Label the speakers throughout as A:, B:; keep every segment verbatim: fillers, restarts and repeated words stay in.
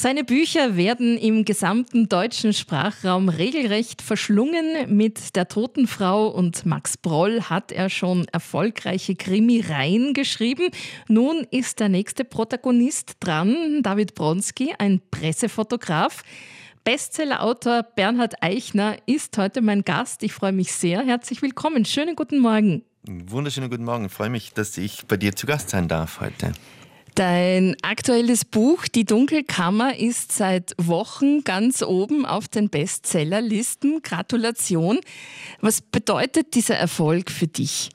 A: Seine Bücher werden im gesamten deutschen Sprachraum regelrecht verschlungen. Mit Der Toten Frau und Max Broll hat er schon erfolgreiche Krimireihen geschrieben. Nun ist der nächste Protagonist dran, David Bronski, ein Pressefotograf. Bestsellerautor Bernhard Eichner ist heute mein Gast. Ich freue mich sehr. Herzlich willkommen. Schönen guten Morgen.
B: Wunderschönen guten Morgen. Ich freue mich, dass ich bei dir zu Gast sein darf heute.
A: Dein aktuelles Buch Die Dunkelkammer ist seit Wochen ganz oben auf den Bestsellerlisten. Gratulation. Was bedeutet dieser Erfolg für dich?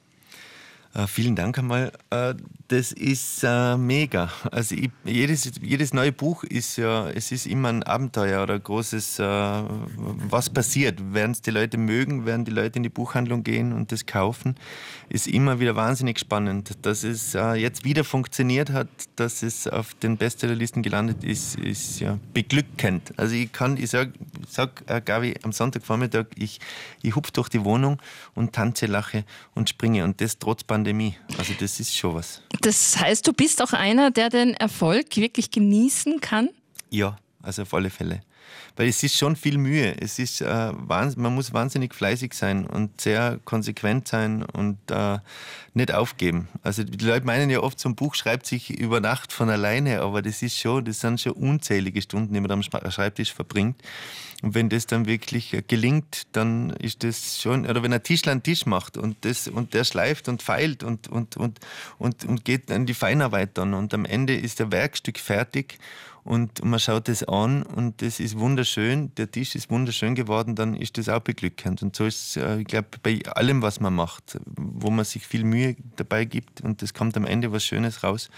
B: Uh, vielen Dank einmal. Uh, das ist uh, mega. Also ich, jedes, jedes neue Buch ist ja, es ist immer ein Abenteuer oder ein großes, uh, was passiert. Werden es die Leute mögen, werden die Leute in die Buchhandlung gehen und das kaufen, ist immer wieder wahnsinnig spannend. Dass es uh, jetzt wieder funktioniert hat, dass es auf den Bestsellerlisten gelandet ist, ist ja beglückend. Also ich kann, ich sag, sag uh, Gabi, am Sonntagvormittag, ich, ich hupf durch die Wohnung und tanze, lache und springe und das trotz Pandemie. Also das ist schon was.
A: Das heißt, du bist auch einer, der den Erfolg wirklich genießen kann?
B: Ja, also auf alle Fälle. Weil es ist schon viel Mühe. Es ist, äh, man muss wahnsinnig fleißig sein und sehr konsequent sein und äh, nicht aufgeben. Also die Leute meinen ja oft, so ein Buch schreibt sich über Nacht von alleine, aber das ist schon, das sind schon unzählige Stunden, die man am Schreibtisch verbringt. Und wenn das dann wirklich gelingt, dann ist das schon, oder wenn ein Tischler einen Tisch macht und, das, und der schleift und feilt und, und, und, und, und geht an die Feinarbeit dann und am Ende ist der Werkstück fertig und man schaut das an und das ist wunderschön, der Tisch ist wunderschön geworden, dann ist das auch beglückend. Und so ist es, ich glaube, bei allem, was man macht, wo man sich viel Mühe dabei gibt und es kommt am Ende was Schönes raus,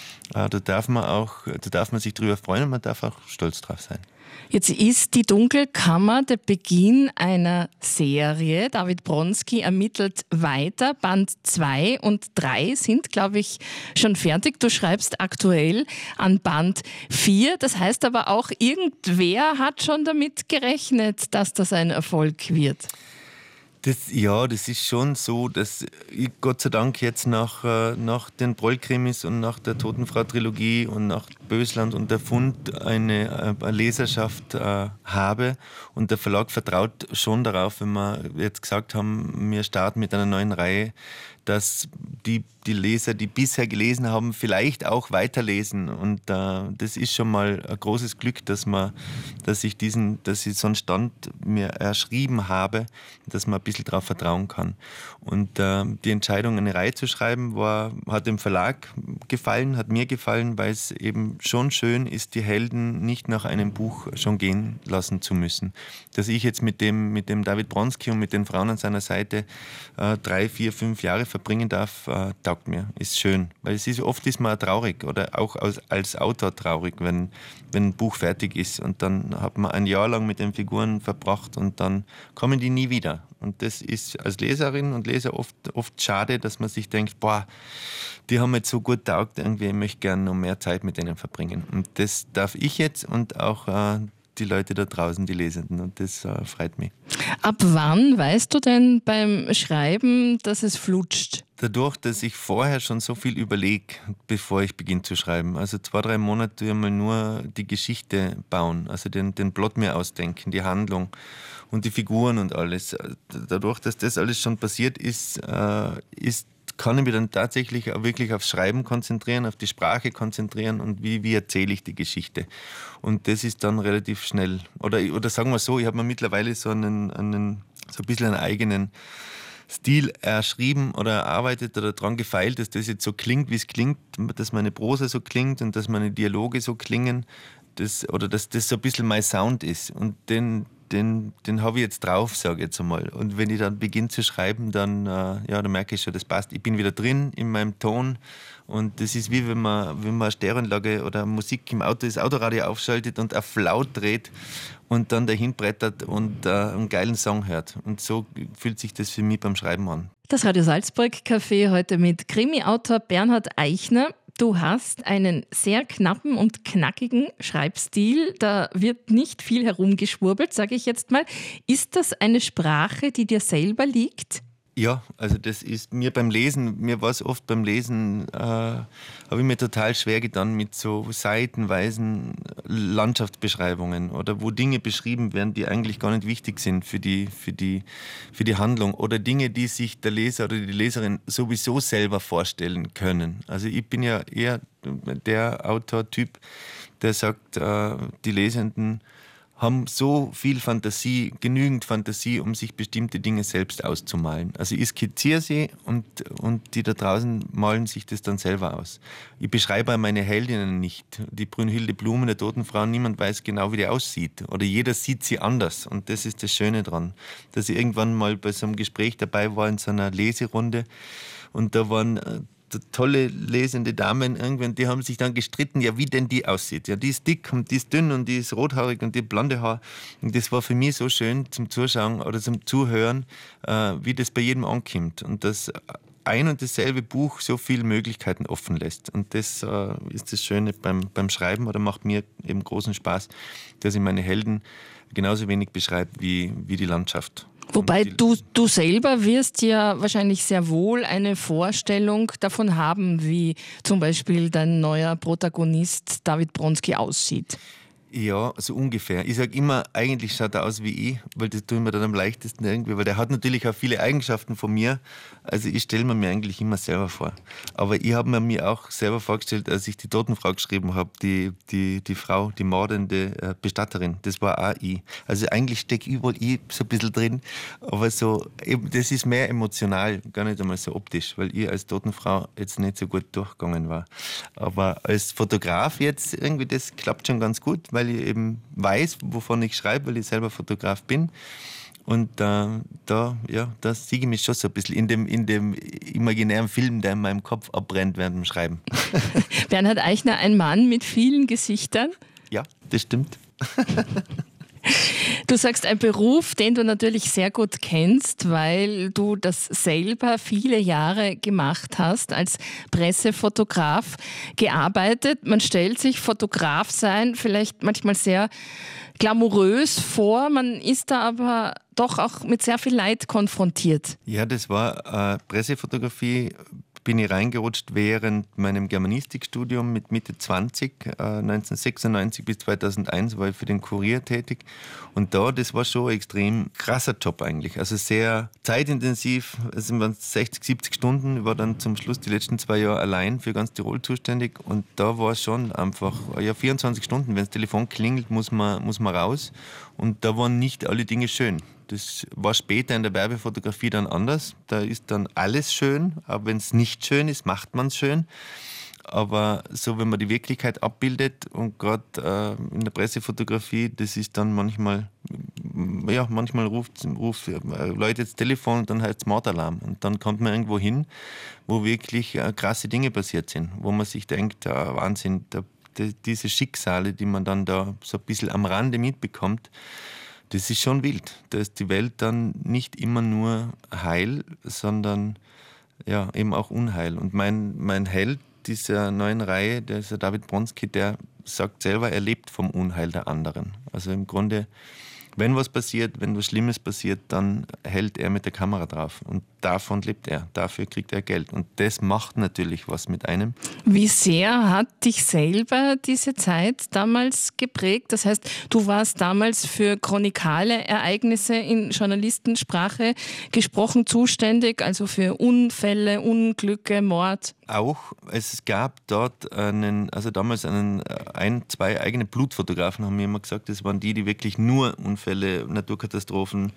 B: da darf man auch, da darf man sich drüber freuen und man darf auch stolz drauf sein.
A: Jetzt ist die Dunkelkammer der Beginn einer Serie. David Bronski ermittelt weiter. Band zwei und drei sind, glaube ich, schon fertig. Du schreibst aktuell an Band vier. Das heißt aber auch, irgendwer hat schon damit gerechnet, dass das ein Erfolg wird.
B: Das, ja, das ist schon so, dass ich Gott sei Dank jetzt nach, äh, nach den Broll-Krimis und nach der Totenfrau-Trilogie und nach Bösland und der Fund eine, eine Leserschaft äh, habe. Und der Verlag vertraut schon darauf, wenn wir jetzt gesagt haben, wir starten mit einer neuen Reihe, dass die, die Leser, die bisher gelesen haben, vielleicht auch weiterlesen. Und äh, das ist schon mal ein großes Glück, dass, man, dass, ich diesen, dass ich so einen Stand mir erschrieben habe, dass man ein bisschen darauf vertrauen kann. Und äh, die Entscheidung, eine Reihe zu schreiben, war, hat dem Verlag gefallen, hat mir gefallen, weil es eben schon schön ist, die Helden nicht nach einem Buch schon gehen lassen zu müssen. Dass ich jetzt mit dem, mit dem David Bronski und mit den Frauen an seiner Seite äh, drei, vier, fünf Jahre verbringen darf, äh, taugt mir, ist schön. Weil es ist, oft ist man traurig oder auch als, als Autor traurig, wenn, wenn ein Buch fertig ist und dann hat man ein Jahr lang mit den Figuren verbracht und dann kommen die nie wieder. Und das ist als Leserin und Leser oft, oft schade, dass man sich denkt, boah, die haben jetzt so gut taugt, irgendwie, ich möchte gerne noch mehr Zeit mit denen verbringen. Und das darf ich jetzt und auch äh, die Leute da draußen, die Lesenden, und das äh, freut mich.
A: Ab wann weißt du denn beim Schreiben, dass es flutscht?
B: Dadurch, dass ich vorher schon so viel überlege, bevor ich beginne zu schreiben. Also zwei, drei Monate einmal nur die Geschichte bauen, also den, den Plot mir ausdenken, die Handlung und die Figuren und alles. Dadurch, dass das alles schon passiert ist, äh, ist kann ich mich dann tatsächlich auch wirklich aufs Schreiben konzentrieren, auf die Sprache konzentrieren und wie, wie erzähle ich die Geschichte. Und das ist dann relativ schnell. Oder, oder sagen wir so, ich habe mir mittlerweile so einen, einen so ein bisschen einen eigenen Stil erschrieben oder erarbeitet oder daran gefeilt, dass das jetzt so klingt, wie es klingt, dass meine Prosa so klingt und dass meine Dialoge so klingen, das, oder dass das so ein bisschen mein Sound ist. Und den den, den habe ich jetzt drauf, sage ich jetzt einmal. Und wenn ich dann beginne zu schreiben, dann, äh, ja, dann merke ich schon, das passt. Ich bin wieder drin in meinem Ton und das ist wie wenn man, wenn man eine Stereoanlage oder Musik im Auto, das Autoradio aufschaltet und auf laut dreht und dann dahin brettert und äh, einen geilen Song hört. Und so fühlt sich das für mich beim Schreiben an.
A: Das Radio Salzburg Café heute mit Krimi-Autor Bernhard Eichner. Du hast einen sehr knappen und knackigen Schreibstil. Da wird nicht viel herumgeschwurbelt, sage ich jetzt mal. Ist das eine Sprache, die dir selber liegt?
B: Ja, also das ist mir beim Lesen, mir war es oft beim Lesen, äh, habe ich mir total schwer getan mit so seitenweisen Landschaftsbeschreibungen oder wo Dinge beschrieben werden, die eigentlich gar nicht wichtig sind für die, für die, für die Handlung oder Dinge, die sich der Leser oder die Leserin sowieso selber vorstellen können. Also ich bin ja eher der Autortyp, der sagt, äh, die Lesenden haben so viel Fantasie, genügend Fantasie, um sich bestimmte Dinge selbst auszumalen. Also ich skizziere sie und, und die da draußen malen sich das dann selber aus. Ich beschreibe meine Heldinnen nicht. Die Brünnhilde Blume, der toten Frau, niemand weiß genau, wie die aussieht. Oder jeder sieht sie anders. Und das ist das Schöne dran. Dass ich irgendwann mal bei so einem Gespräch dabei war, in so einer Leserunde. Und da waren tolle lesende Damen irgendwann, die haben sich dann gestritten, ja, wie denn die aussieht. Ja, die ist dick und die ist dünn und die ist rothaarig und die hat blonde Haar. Und das war für mich so schön zum Zuschauen oder zum Zuhören, äh, wie das bei jedem ankommt. Und dass ein und dasselbe Buch so viele Möglichkeiten offen lässt. Und das äh, ist das Schöne beim, beim Schreiben oder macht mir eben großen Spaß, dass ich meine Helden genauso wenig beschreibe wie, wie die Landschaft.
A: Wobei du, du selber wirst ja wahrscheinlich sehr wohl eine Vorstellung davon haben, wie zum Beispiel dein neuer Protagonist David Bronski aussieht.
B: Ja, so ungefähr. Ich sage immer, eigentlich schaut er aus wie ich, weil das tue ich mir dann am leichtesten irgendwie, weil der hat natürlich auch viele Eigenschaften von mir. Also ich stelle mir mir eigentlich immer selber vor. Aber ich habe mir mir auch selber vorgestellt, als ich die Totenfrau geschrieben habe, die, die, die Frau, die mordende Bestatterin, das war auch ich. Also eigentlich stecke überall ich so ein bisschen drin, aber so, eben, das ist mehr emotional, gar nicht einmal so optisch, weil ich als Totenfrau jetzt nicht so gut durchgegangen war. Aber als Fotograf jetzt irgendwie, das klappt schon ganz gut, weil ich eben weiß, wovon ich schreibe, weil ich selber Fotograf bin. Und äh, da, ja, da sehe ich mich schon so ein bisschen in dem, in dem imaginären Film, der in meinem Kopf abbrennt während dem Schreiben.
A: Bernhard Eichner, ein Mann mit vielen Gesichtern?
B: Ja, das stimmt.
A: Du sagst, ein Beruf, den du natürlich sehr gut kennst, weil du das selber viele Jahre gemacht hast, als Pressefotograf gearbeitet. Man stellt sich Fotograf sein vielleicht manchmal sehr glamourös vor, man ist da aber doch auch mit sehr viel Leid konfrontiert.
B: Ja, das war äh, Pressefotografie. Bin ich reingerutscht während meinem Germanistikstudium mit Mitte zwanzig. Äh, neunzehnhundertsechsundneunzig bis zweitausendeins war ich für den Kurier tätig. Und da, das war schon ein extrem krasser Job eigentlich. Also sehr zeitintensiv, es waren sechzig, siebzig Stunden. Ich war dann zum Schluss die letzten zwei Jahre allein für ganz Tirol zuständig. Und da war schon einfach, ja, vierundzwanzig Stunden, wenn das Telefon klingelt, muss man, muss man raus. Und da waren nicht alle Dinge schön. Das war später in der Werbefotografie dann anders. Da ist dann alles schön, aber wenn es nicht schön ist, macht man es schön. Aber so, wenn man die Wirklichkeit abbildet und gerade äh, in der Pressefotografie, das ist dann manchmal, ja, manchmal ruft, ruft äh, Leute das Telefon und dann heißt es Mordalarm. Und dann kommt man irgendwo hin, wo wirklich äh, krasse Dinge passiert sind, wo man sich denkt, äh, Wahnsinn, da, die, diese Schicksale, die man dann da so ein bisschen am Rande mitbekommt, das ist schon wild. Da ist die Welt dann nicht immer nur heil, sondern ja, eben auch Unheil. Und mein, mein Held dieser neuen Reihe, der ist der David Bronski, der sagt selber, er lebt vom Unheil der anderen. Also im Grunde, wenn was passiert, wenn was Schlimmes passiert, dann hält er mit der Kamera drauf. Und davon lebt er, dafür kriegt er Geld. Und das macht natürlich was mit einem.
A: Wie sehr hat dich selber diese Zeit damals geprägt? Das heißt, du warst damals für chronikale Ereignisse in Journalistensprache gesprochen zuständig, also für Unfälle, Unglücke, Mord.
B: Auch, es gab dort einen, also damals einen, ein, zwei eigene Blutfotografen, haben mir immer gesagt, das waren die, die wirklich nur Unfälle, Naturkatastrophen,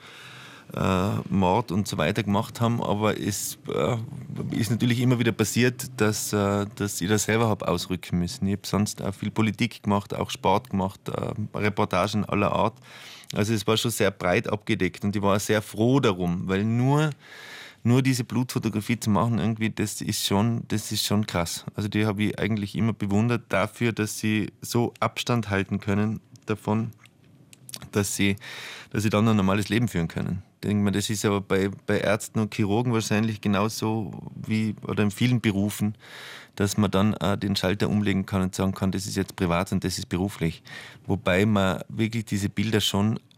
B: äh, Mord und so weiter gemacht haben. Aber es äh, ist natürlich immer wieder passiert, dass, äh, dass ich da selber habe ausrücken müssen. Ich habe sonst auch viel Politik gemacht, auch Sport gemacht, äh, Reportagen aller Art. Also es war schon sehr breit abgedeckt und ich war sehr froh darum, weil nur Nur diese Blutfotografie zu machen, irgendwie, das ist schon, das ist schon krass. Also die habe ich eigentlich immer bewundert dafür, dass sie so Abstand halten können davon, dass sie, dass sie dann ein normales Leben führen können. Ich denke mal, das ist aber bei, bei Ärzten und Chirurgen wahrscheinlich genauso wie oder in vielen Berufen, dass man dann äh, den Schalter umlegen kann und sagen kann, das ist jetzt privat und das ist beruflich. Wobei man wirklich diese Bilder schon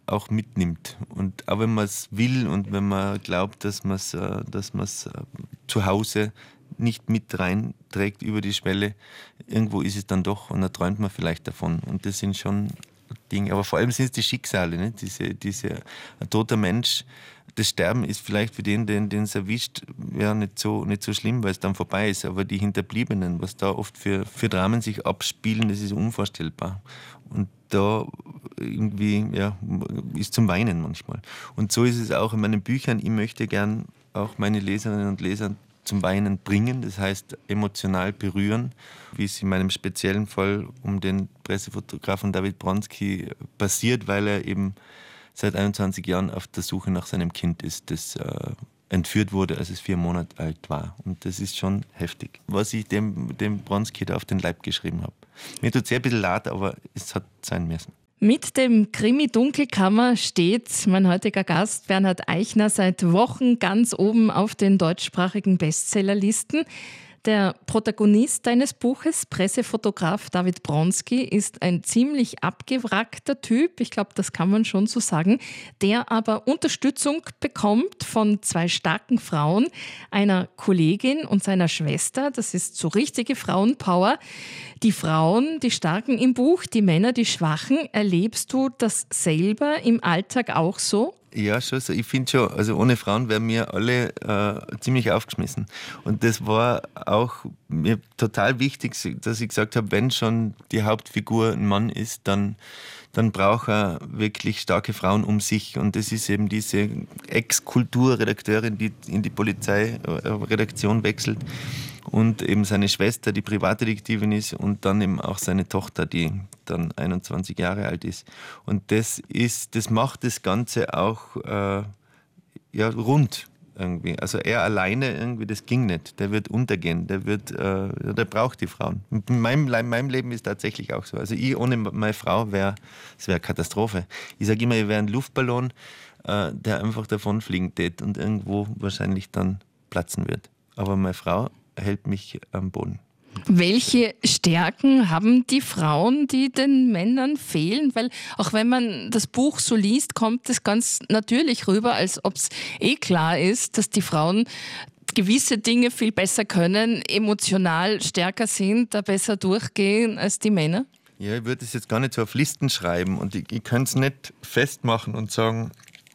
B: auch mitnimmt. Und auch wenn man es will und wenn man glaubt, dass man es äh, dass man's, äh, zu Hause nicht mit reinträgt über die Schwelle, irgendwo ist es dann doch und da träumt man vielleicht davon. Und das sind schon Dinge. Aber vor allem sind es die Schicksale. Ne? Diese, diese, ein toter Mensch, das Sterben ist vielleicht für den, den es erwischt, ja, nicht so, nicht so schlimm, weil es dann vorbei ist. Aber die Hinterbliebenen, was da oft für, für Dramen sich abspielen, das ist unvorstellbar. Und da irgendwie, ja, ist zum Weinen manchmal. Und so ist es auch in meinen Büchern. Ich möchte gern auch meine Leserinnen und Leser zum Weinen bringen, das heißt emotional berühren, wie es in meinem speziellen Fall um den Pressefotografen David Bronski passiert, weil er eben seit einundzwanzig Jahren auf der Suche nach seinem Kind ist, das äh, entführt wurde, als es vier Monate alt war. Und das ist schon heftig, was ich dem, dem Bronski da auf den Leib geschrieben habe. Mir tut es sehr ein bisschen leid, aber es hat sein müssen.
A: Mit dem Krimi Dunkelkammer steht mein heutiger Gast Bernhard Eichner seit Wochen ganz oben auf den deutschsprachigen Bestsellerlisten. Der Protagonist deines Buches, Pressefotograf David Bronski, ist ein ziemlich abgewrackter Typ, ich glaube, das kann man schon so sagen, der aber Unterstützung bekommt von zwei starken Frauen, einer Kollegin und seiner Schwester. Das ist so richtige Frauenpower. Die Frauen, die Starken im Buch, die Männer, die Schwachen. Erlebst du das selber im Alltag auch so?
B: Ja, schon so. Ich finde schon, also ohne Frauen wären wir alle äh, ziemlich aufgeschmissen. Und das war auch mir total wichtig, dass ich gesagt habe, wenn schon die Hauptfigur ein Mann ist, dann, dann braucht er wirklich starke Frauen um sich. Und das ist eben diese Ex-Kulturredakteurin, die in die Polizeiredaktion wechselt. Und eben seine Schwester, die Privatdetektivin ist, und dann eben auch seine Tochter, die dann einundzwanzig Jahre alt ist. Und das ist, das macht das Ganze auch äh, ja, rund irgendwie. Also er alleine irgendwie, das ging nicht. Der wird untergehen, der wird, äh, der braucht die Frauen. In meinem, in meinem Leben ist tatsächlich auch so. Also ich ohne meine Frau wäre, es wäre Katastrophe. Ich sage immer, ich wäre ein Luftballon, äh, der einfach davonfliegen tät und irgendwo wahrscheinlich dann platzen wird. Aber meine Frau hält mich am Boden.
A: Welche Stärken haben die Frauen, die den Männern fehlen? Weil auch wenn man das Buch so liest, kommt es ganz natürlich rüber, als ob es eh klar ist, dass die Frauen gewisse Dinge viel besser können, emotional stärker sind, da besser durchgehen als die Männer.
B: Ja, ich würde es jetzt gar nicht so auf Listen schreiben und ich, ich könnte es nicht festmachen und sagen,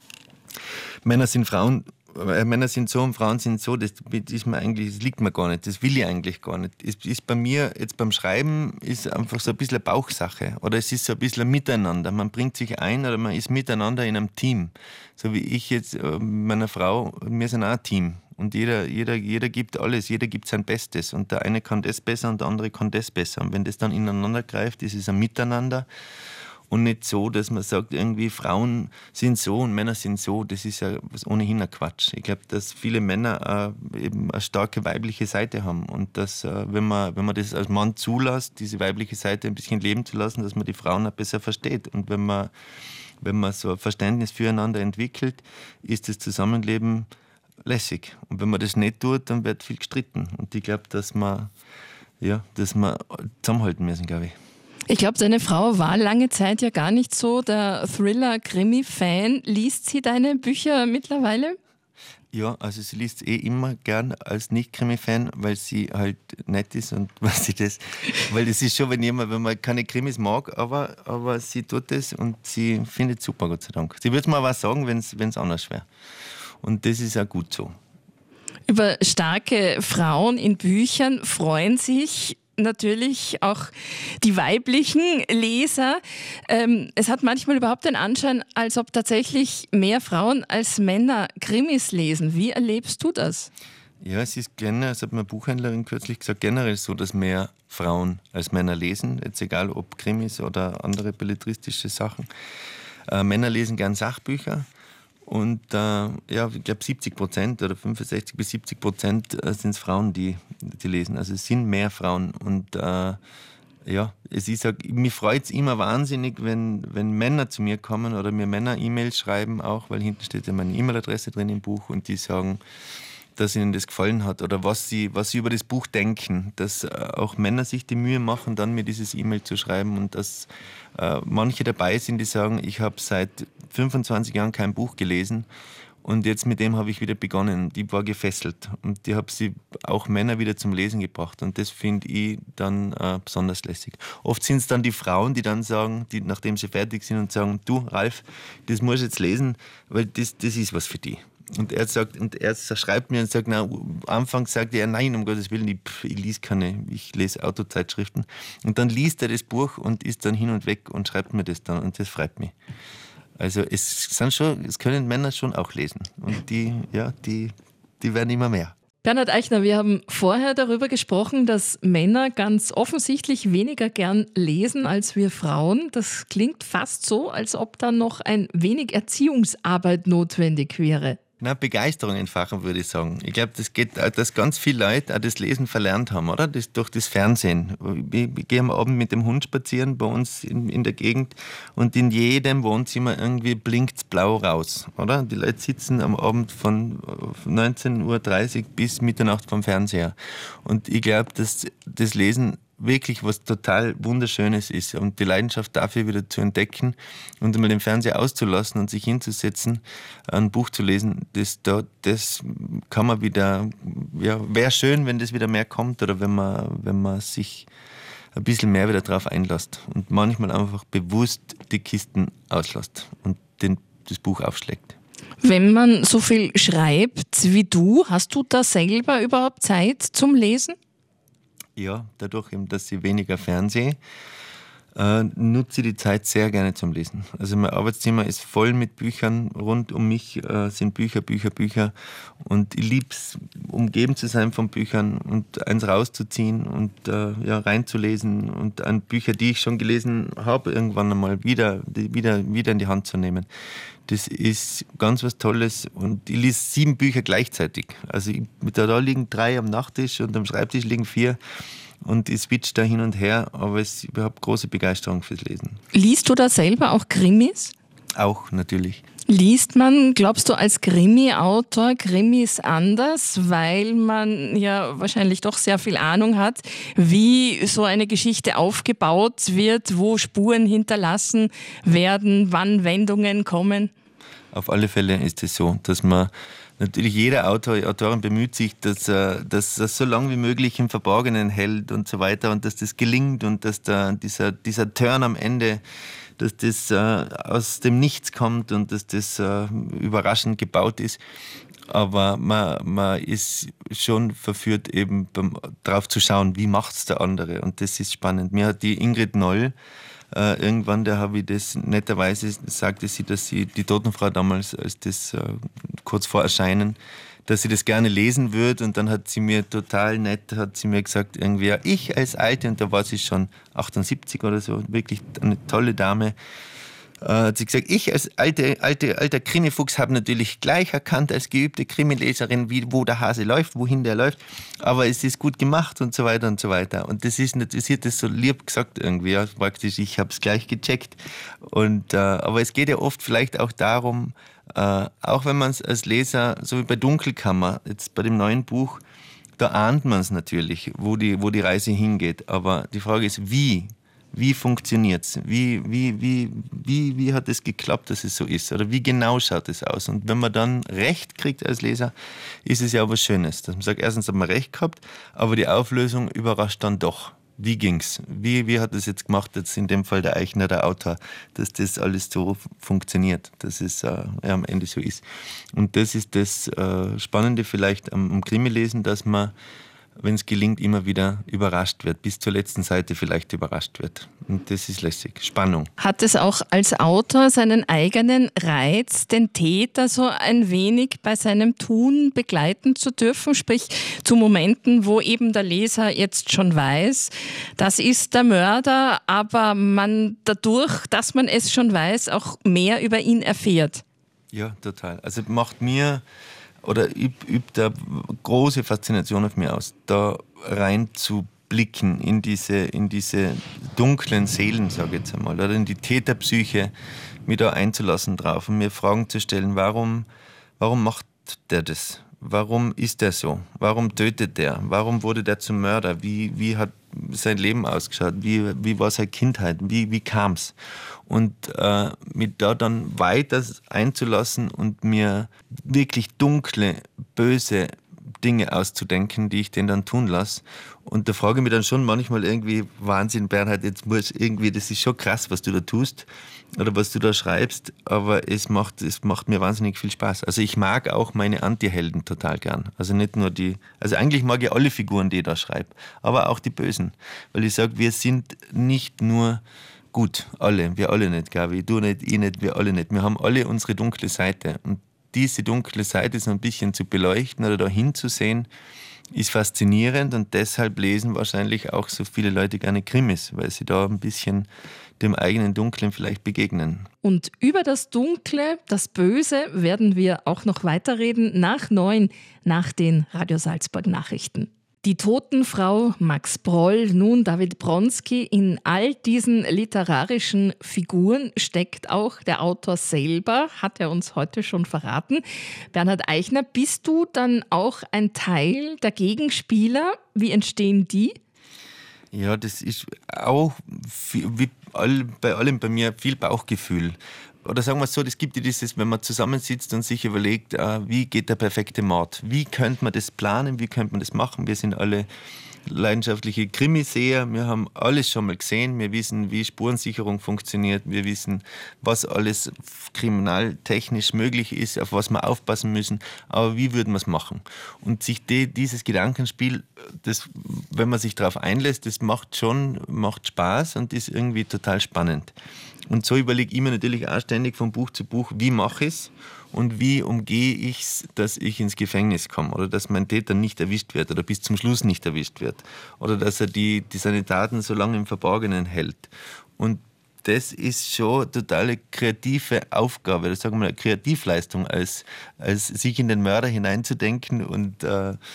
B: Männer sind Frauen, Männer sind so und Frauen sind so, das, ist mir eigentlich, das liegt mir gar nicht, das will ich eigentlich gar nicht. Es ist bei mir, jetzt beim Schreiben, ist einfach so ein bisschen eine Bauchsache oder es ist so ein bisschen ein Miteinander. Man bringt sich ein oder man ist miteinander in einem Team. So wie ich jetzt mit meiner Frau, wir sind auch ein Team. Und jeder, jeder, jeder gibt alles, jeder gibt sein Bestes. Und der eine kann das besser und der andere kann das besser. Und wenn das dann ineinander greift, ist es ein Miteinander. Und nicht so, dass man sagt, irgendwie Frauen sind so und Männer sind so. Das ist ja ohnehin ein Quatsch. Ich glaube, dass viele Männer äh, eben eine starke weibliche Seite haben. Und dass, äh, wenn man, wenn man das als Mann zulässt, diese weibliche Seite ein bisschen leben zu lassen, dass man die Frauen auch besser versteht. Und wenn man, wenn man so ein Verständnis füreinander entwickelt, ist das Zusammenleben lässig. Und wenn man das nicht tut, dann wird viel gestritten. Und ich glaube, dass man, ja, dass wir zusammenhalten müssen, glaube ich.
A: Ich glaube, deine Frau war lange Zeit ja gar nicht so der Thriller-Krimi-Fan. Liest sie deine Bücher mittlerweile?
B: Ja, also sie liest eh immer gern als Nicht-Krimi-Fan, weil sie halt nett ist und weil sie das, weil das ist schon, wenn jemand, wenn man keine Krimis mag, aber, aber sie tut das und sie findet es super, Gott sei Dank. Sie würde mir was sagen, wenn es anders wäre. Und das ist auch gut so.
A: Über starke Frauen in Büchern freuen sich natürlich auch die weiblichen Leser. Ähm, es hat manchmal überhaupt den Anschein, als ob tatsächlich mehr Frauen als Männer Krimis lesen. Wie erlebst du das?
B: Ja, es ist generell, das hat meine Buchhändlerin kürzlich gesagt, generell so, dass mehr Frauen als Männer lesen. Jetzt egal, ob Krimis oder andere belletristische Sachen. Äh, Männer lesen gern Sachbücher. Und äh, ja, ich glaube siebzig Prozent oder fünfundsechzig bis siebzig Prozent sind es Frauen, die, die lesen. Also es sind mehr Frauen. Und äh, ja, es ist, mich freut es immer wahnsinnig, wenn, wenn Männer zu mir kommen oder mir Männer E-Mails schreiben auch, weil hinten steht ja meine E-Mail-Adresse drin im Buch und die sagen, dass ihnen das gefallen hat oder was sie, was sie über das Buch denken. Dass äh, auch Männer sich die Mühe machen, dann mir dieses E-Mail zu schreiben und dass äh, manche dabei sind, die sagen, ich habe seit fünfundzwanzig Jahren kein Buch gelesen. Und jetzt mit dem habe ich wieder begonnen. Die war gefesselt. Und die habe sie auch Männer wieder zum Lesen gebracht. Und das finde ich dann äh, besonders lässig. Oft sind es dann die Frauen, die dann sagen, die, nachdem sie fertig sind und sagen, du Ralf, das musst du jetzt lesen, weil das, das ist was für dich. Und er sagt, und er schreibt mir und sagt, na, anfangs sagte er, nein, um Gottes Willen, ich, ich lese keine, ich lese Autozeitschriften. Und dann liest er das Buch und ist dann hin und weg und schreibt mir das dann. Und das freut mich. Also es sind schon, es können Männer schon auch lesen und die, ja, die, die werden immer mehr.
A: Bernhard Eichner, wir haben vorher darüber gesprochen, dass Männer ganz offensichtlich weniger gern lesen als wir Frauen. Das klingt fast so, als ob da noch ein wenig Erziehungsarbeit notwendig wäre.
B: Na, Begeisterung entfachen, würde ich sagen. Ich glaube, das geht, dass ganz viele Leute auch das Lesen verlernt haben, oder? Das, durch das Fernsehen. Wir, wir gehen am Abend mit dem Hund spazieren bei uns in, in der Gegend und in jedem Wohnzimmer irgendwie blinkt es blau raus, oder? Die Leute sitzen am Abend von neunzehn Uhr dreißig bis Mitternacht vom Fernseher. Und ich glaube, dass das Lesen wirklich was total Wunderschönes ist und die Leidenschaft dafür wieder zu entdecken und einmal den Fernseher auszulassen und sich hinzusetzen, ein Buch zu lesen, das, das kann man wieder, ja, wäre schön, wenn das wieder mehr kommt oder wenn man, wenn man sich ein bisschen mehr wieder drauf einlässt und manchmal einfach bewusst die Kisten auslässt und den, das Buch aufschlägt.
A: Wenn man so viel schreibt wie du, hast du da selber überhaupt Zeit zum Lesen?
B: Ja, dadurch, eben, dass ich weniger fernsehe, äh, nutze ich die Zeit sehr gerne zum Lesen. Also mein Arbeitszimmer ist voll mit Büchern, rund um mich äh, sind Bücher, Bücher, Bücher und ich liebe es, umgeben zu sein von Büchern und eins rauszuziehen und äh, ja, reinzulesen und an Bücher, die ich schon gelesen habe, irgendwann einmal wieder, wieder, wieder in die Hand zu nehmen. Das ist ganz was Tolles und ich lese sieben Bücher gleichzeitig. Also ich, da, da liegen drei am Nachttisch und am Schreibtisch liegen vier und ich switch da hin und her, aber es, ich habe große Begeisterung fürs Lesen.
A: Liest du da selber auch Krimis?
B: Auch, natürlich.
A: Liest man, glaubst du, als Krimi-Autor Krimis anders, weil man ja wahrscheinlich doch sehr viel Ahnung hat, wie so eine Geschichte aufgebaut wird, wo Spuren hinterlassen werden, wann Wendungen kommen?
B: Auf alle Fälle ist es so, dass man natürlich jeder Autor, Autorin bemüht sich, dass er, dass er so lange wie möglich im Verborgenen hält und so weiter und dass das gelingt und dass da dieser, dieser Turn am Ende, dass das äh, aus dem Nichts kommt und dass das äh, überraschend gebaut ist. Aber man, man ist schon verführt, eben beim, drauf zu schauen, wie macht es der andere. Und das ist spannend. Mir hat die Ingrid Noll äh, irgendwann, da habe ich das netterweise, sagte sie, dass sie die Totenfrau damals, als das äh, kurz vor Erscheinen, dass sie das gerne lesen würde und dann hat sie mir total nett, hat sie mir gesagt, irgendwie, ja, ich als Alte, und da war sie schon achtundsiebzig oder so, wirklich eine tolle Dame, äh, hat sie gesagt, ich als alte, alte, alter Krimifuchs habe natürlich gleich erkannt als geübte Krimileserin, wie, wo der Hase läuft, wohin der läuft, aber es ist gut gemacht und so weiter und so weiter. Und das ist nicht, sie hat das so lieb gesagt irgendwie, ja, praktisch, ich habe es gleich gecheckt. Und, äh, aber es geht ja oft vielleicht auch darum, Äh, auch wenn man es als Leser, so wie bei Dunkelkammer, jetzt bei dem neuen Buch, da ahnt man es natürlich, wo die, wo die Reise hingeht. Aber die Frage ist, wie? Wie funktioniert es? Wie, wie, wie, wie, wie hat es geklappt, dass es so ist? Oder wie genau schaut es aus? Und wenn man dann Recht kriegt als Leser, ist es ja auch was Schönes. Dass man sagt, erstens hat man Recht gehabt, aber die Auflösung überrascht dann doch. Wie ging's? Wie, wie hat es jetzt gemacht, jetzt in dem Fall der Eichner, der Autor, dass das alles so funktioniert, dass es äh, ja, am Ende so ist. Und das ist das äh, Spannende vielleicht am, am Krimi-Lesen, dass man, wenn es gelingt, immer wieder überrascht wird, bis zur letzten Seite vielleicht überrascht wird. Und das ist lässig. Spannung.
A: Hat es auch als Autor seinen eigenen Reiz, den Täter so ein wenig bei seinem Tun begleiten zu dürfen? Sprich, zu Momenten, wo eben der Leser jetzt schon weiß, das ist der Mörder, aber man dadurch, dass man es schon weiß, auch mehr über ihn erfährt.
B: Ja, total. Also macht mir... oder übt üb da große Faszination auf mir aus, da rein zu blicken in diese, in diese dunklen Seelen, sage ich jetzt einmal, oder in die Täterpsyche, mich da einzulassen drauf und mir Fragen zu stellen, warum, warum macht der das? Warum ist der so? Warum tötet der? Warum wurde der zum Mörder? Wie, wie, hat, sein Leben ausgeschaut, wie, wie war seine Kindheit, wie, wie kam es. Und äh, mich da dann weiter einzulassen und mir wirklich dunkle, böse Dinge auszudenken, die ich denen dann tun lasse. Und da frage ich mich dann schon manchmal irgendwie, Wahnsinn, Bernhard, jetzt muss irgendwie, das ist schon krass, was du da tust oder was du da schreibst, aber es macht, es macht mir wahnsinnig viel Spaß. Also ich mag auch meine Antihelden total gern. Also nicht nur die, also eigentlich mag ich alle Figuren, die ich da schreibe, aber auch die Bösen. Weil ich sage, wir sind nicht nur gut, alle, wir alle nicht, glaube ich. Du nicht, ich nicht, wir alle nicht. Wir haben alle unsere dunkle Seite. Und diese dunkle Seite so ein bisschen zu beleuchten oder da hinzusehen, ist faszinierend und deshalb lesen wahrscheinlich auch so viele Leute gerne Krimis, weil sie da ein bisschen dem eigenen Dunklen vielleicht begegnen.
A: Und über das Dunkle, das Böse werden wir auch noch weiterreden nach neun, nach den Radio Salzburg Nachrichten. Die Totenfrau, Max Broll, nun David Bronski, in all diesen literarischen Figuren steckt auch der Autor selber, hat er uns heute schon verraten. Bernhard Eichner, bist du dann auch ein Teil der Gegenspieler? Wie entstehen die?
B: Ja, das ist auch wie bei allem bei mir viel Bauchgefühl. Oder sagen wir es so, es gibt ja dieses, wenn man zusammensitzt und sich überlegt, äh, wie geht der perfekte Mord? Wie könnte man das planen? Wie könnte man das machen? Wir sind alle leidenschaftliche Krimiseher. Wir haben alles schon mal gesehen. Wir wissen, wie Spurensicherung funktioniert. Wir wissen, was alles kriminaltechnisch möglich ist, auf was wir aufpassen müssen. Aber wie würden wir es machen? Und sich die, dieses Gedankenspiel, das, wenn man sich darauf einlässt, das macht schon macht Spaß und ist irgendwie total spannend. Und so überlege ich mir natürlich auch ständig von Buch zu Buch, wie mache ich es und wie umgehe ich es, dass ich ins Gefängnis komme oder dass mein Täter nicht erwischt wird oder bis zum Schluss nicht erwischt wird oder dass er die, die seine Taten so lange im Verborgenen hält. Und das ist schon eine totale kreative Aufgabe, das sagen wir mal eine Kreativleistung, als, als sich in den Mörder hineinzudenken und äh, äh,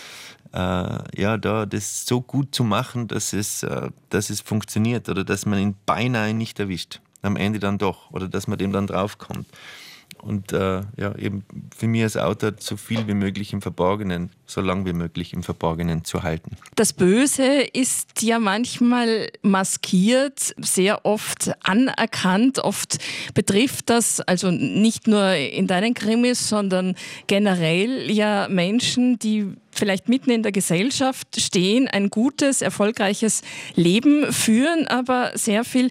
B: ja, da das so gut zu machen, dass es, äh, dass es funktioniert oder dass man ihn beinahe nicht erwischt. Am Ende dann doch, oder dass man dem dann draufkommt. Und äh, ja, eben für mich als Autor so viel wie möglich im Verborgenen, so lang wie möglich im Verborgenen zu halten.
A: Das Böse ist ja manchmal maskiert, sehr oft anerkannt. Oft betrifft das also nicht nur in deinen Krimis, sondern generell ja Menschen, die vielleicht mitten in der Gesellschaft stehen, ein gutes, erfolgreiches Leben führen, aber sehr viel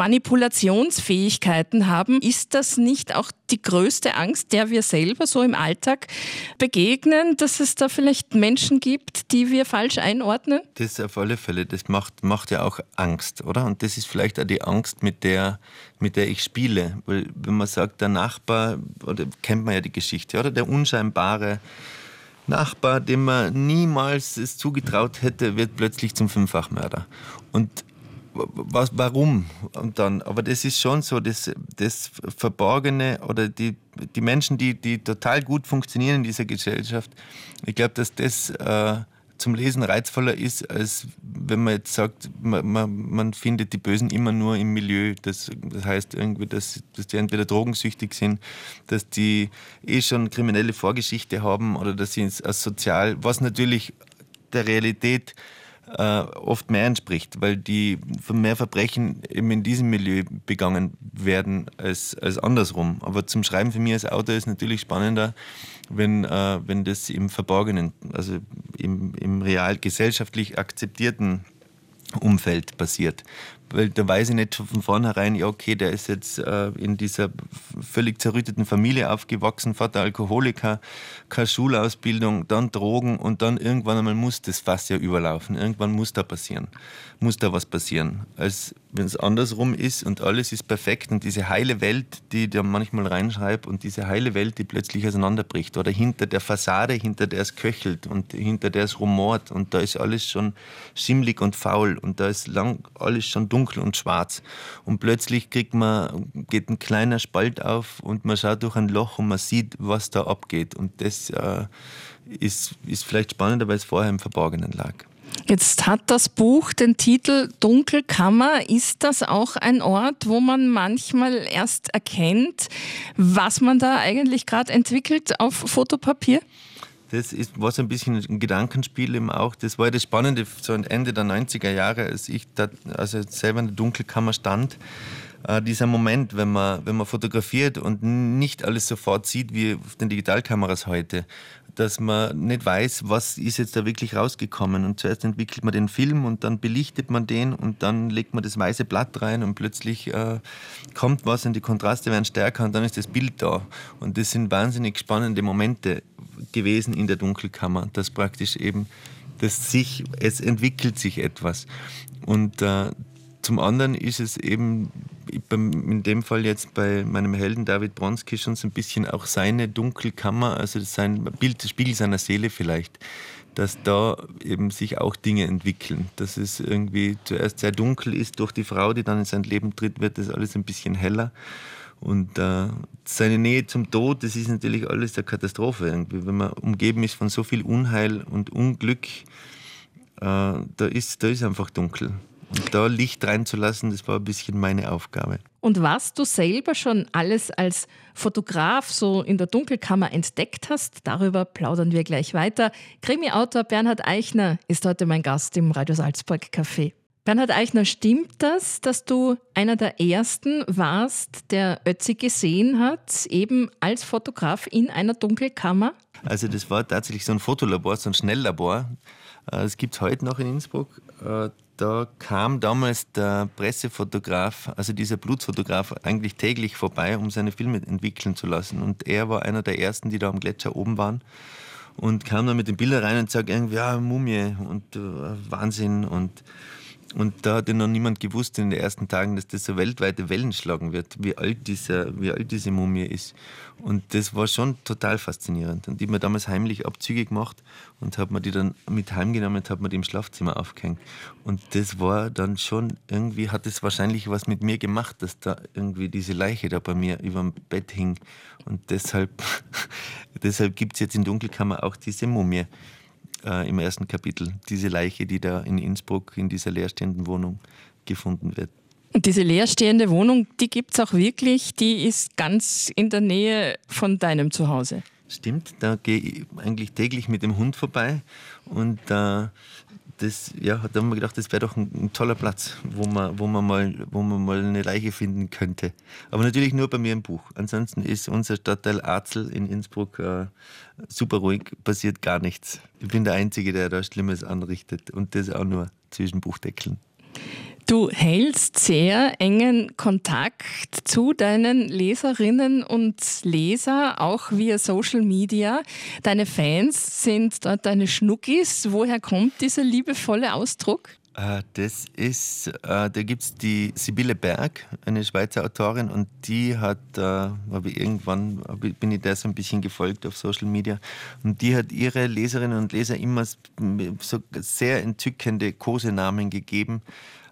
A: Manipulationsfähigkeiten haben. Ist das nicht auch die größte Angst, der wir selber so im Alltag begegnen, dass es da vielleicht Menschen gibt, die wir falsch einordnen?
B: Das auf alle Fälle, das macht, macht ja auch Angst, oder? Und das ist vielleicht auch die Angst, mit der, mit der ich spiele. Weil wenn man sagt, der Nachbar, oder kennt man ja die Geschichte, oder der unscheinbare Nachbar, dem man niemals es zugetraut hätte, wird plötzlich zum Fünffachmörder. Und was, warum? Und dann, aber das ist schon so, das, das Verborgene oder die, die Menschen, die, die total gut funktionieren in dieser Gesellschaft, ich glaube, dass das äh, zum Lesen reizvoller ist, als wenn man jetzt sagt, man, man, man findet die Bösen immer nur im Milieu. Das, das heißt irgendwie, dass, dass die entweder drogensüchtig sind, dass die eh schon kriminelle Vorgeschichte haben oder dass sie als sozial, was natürlich der Realität äh, oft mehr entspricht, weil die mehr Verbrechen eben in diesem Milieu begangen werden als, als andersrum. Aber zum Schreiben für mich als Autor ist natürlich spannender, wenn, äh, wenn das im Verborgenen, also im, im real gesellschaftlich akzeptierten Umfeld passiert. Weil da weiß ich nicht schon von vornherein, ja okay, der ist jetzt äh, in dieser völlig zerrütteten Familie aufgewachsen, Vater Alkoholiker, keine Schulausbildung, dann Drogen und dann irgendwann einmal muss das Fass ja überlaufen. Irgendwann muss da passieren, muss da was passieren. Als wenn es andersrum ist und alles ist perfekt und diese heile Welt, die ich da manchmal reinschreibe und diese heile Welt, die plötzlich auseinanderbricht oder hinter der Fassade, hinter der es köchelt und hinter der es rumort und da ist alles schon schimmlig und faul und da ist lang alles schon dunkel und schwarz. Und plötzlich kriegt man, geht ein kleiner Spalt auf und man schaut durch ein Loch und man sieht, was da abgeht. Und das äh, ist, ist vielleicht spannender, weil es vorher im Verborgenen lag.
A: Jetzt hat das Buch den Titel Dunkelkammer. Ist das auch ein Ort, wo man manchmal erst erkennt, was man da eigentlich gerade entwickelt auf Fotopapier?
B: Das ist, war so ein bisschen ein Gedankenspiel eben auch. Das war ja das Spannende, so Ende der neunziger Jahre, als ich da, also selber in der Dunkelkammer stand. Äh, dieser Moment, wenn man, wenn man fotografiert und nicht alles sofort sieht wie auf den Digitalkameras heute, dass man nicht weiß, was ist jetzt da wirklich rausgekommen. Und zuerst entwickelt man den Film und dann belichtet man den und dann legt man das weiße Blatt rein und plötzlich äh, kommt was und die Kontraste werden stärker und dann ist das Bild da. Und das sind wahnsinnig spannende Momente gewesen in der Dunkelkammer, dass praktisch eben das sich, es entwickelt sich etwas. Und äh, zum anderen ist es eben in dem Fall jetzt bei meinem Helden David Bronski schon so ein bisschen auch seine Dunkelkammer, also sein Bild, das Spiegel seiner Seele vielleicht, dass da eben sich auch Dinge entwickeln. Dass es irgendwie zuerst sehr dunkel ist durch die Frau, die dann in sein Leben tritt, wird das alles ein bisschen heller. Und äh, seine Nähe zum Tod, das ist natürlich alles eine Katastrophe irgendwie. Wenn man umgeben ist von so viel Unheil und Unglück, äh, da ist, da ist einfach dunkel. Und da Licht reinzulassen, das war ein bisschen meine Aufgabe.
A: Und was du selber schon alles als Fotograf so in der Dunkelkammer entdeckt hast, darüber plaudern wir gleich weiter. Krimi-Autor Bernhard Eichner ist heute mein Gast im Radio Salzburg Café. Bernhard Eichner, stimmt das, dass du einer der Ersten warst, der Ötzi gesehen hat, eben als Fotograf in einer Dunkelkammer?
B: Also das war tatsächlich so ein Fotolabor, so ein Schnelllabor. Das gibt es heute noch in Innsbruck. Da kam damals der Pressefotograf, also dieser Blutfotograf, eigentlich täglich vorbei, um seine Filme entwickeln zu lassen. Und er war einer der Ersten, die da am Gletscher oben waren. Und kam dann mit den Bildern rein und sagte irgendwie, ja, Mumie und äh, Wahnsinn. Und, und da hat ja noch niemand gewusst in den ersten Tagen, dass das so weltweite Wellen schlagen wird, wie alt, dieser, wie alt diese Mumie ist. Und das war schon total faszinierend. Und ich habe mir damals heimlich Abzüge gemacht und habe mir die dann mit heimgenommen und habe mir die im Schlafzimmer aufgehängt. Und das war dann schon, irgendwie hat es wahrscheinlich was mit mir gemacht, dass da irgendwie diese Leiche da bei mir über dem Bett hing. Und deshalb, deshalb gibt es jetzt in Dunkelkammer auch diese Mumie äh, im ersten Kapitel. Diese Leiche, die da in Innsbruck in dieser leerstehenden Wohnung gefunden wird.
A: Und diese leerstehende Wohnung, die gibt es auch wirklich, die ist ganz in der Nähe von deinem Zuhause.
B: Stimmt, da gehe ich eigentlich täglich mit dem Hund vorbei und äh, das, ja, da haben wir gedacht, das wäre doch ein, ein toller Platz, wo man, wo, man mal, wo man mal eine Leiche finden könnte. Aber natürlich nur bei mir im Buch. Ansonsten ist unser Stadtteil Arzl in Innsbruck äh, super ruhig, passiert gar nichts. Ich bin der Einzige, der da Schlimmes anrichtet und das auch nur zwischen Buchdeckeln.
A: Du hältst sehr engen Kontakt zu deinen Leserinnen und Lesern, auch via Social Media. Deine Fans sind dort deine Schnuckis. Woher kommt dieser liebevolle Ausdruck?
B: Äh, das ist, äh, da gibt es die Sibylle Berg, eine Schweizer Autorin, und die hat, äh, habe ich irgendwann, hab ich, bin ich der so ein bisschen gefolgt auf Social Media, und die hat ihre Leserinnen und Leser immer so sehr entzückende Kosenamen gegeben,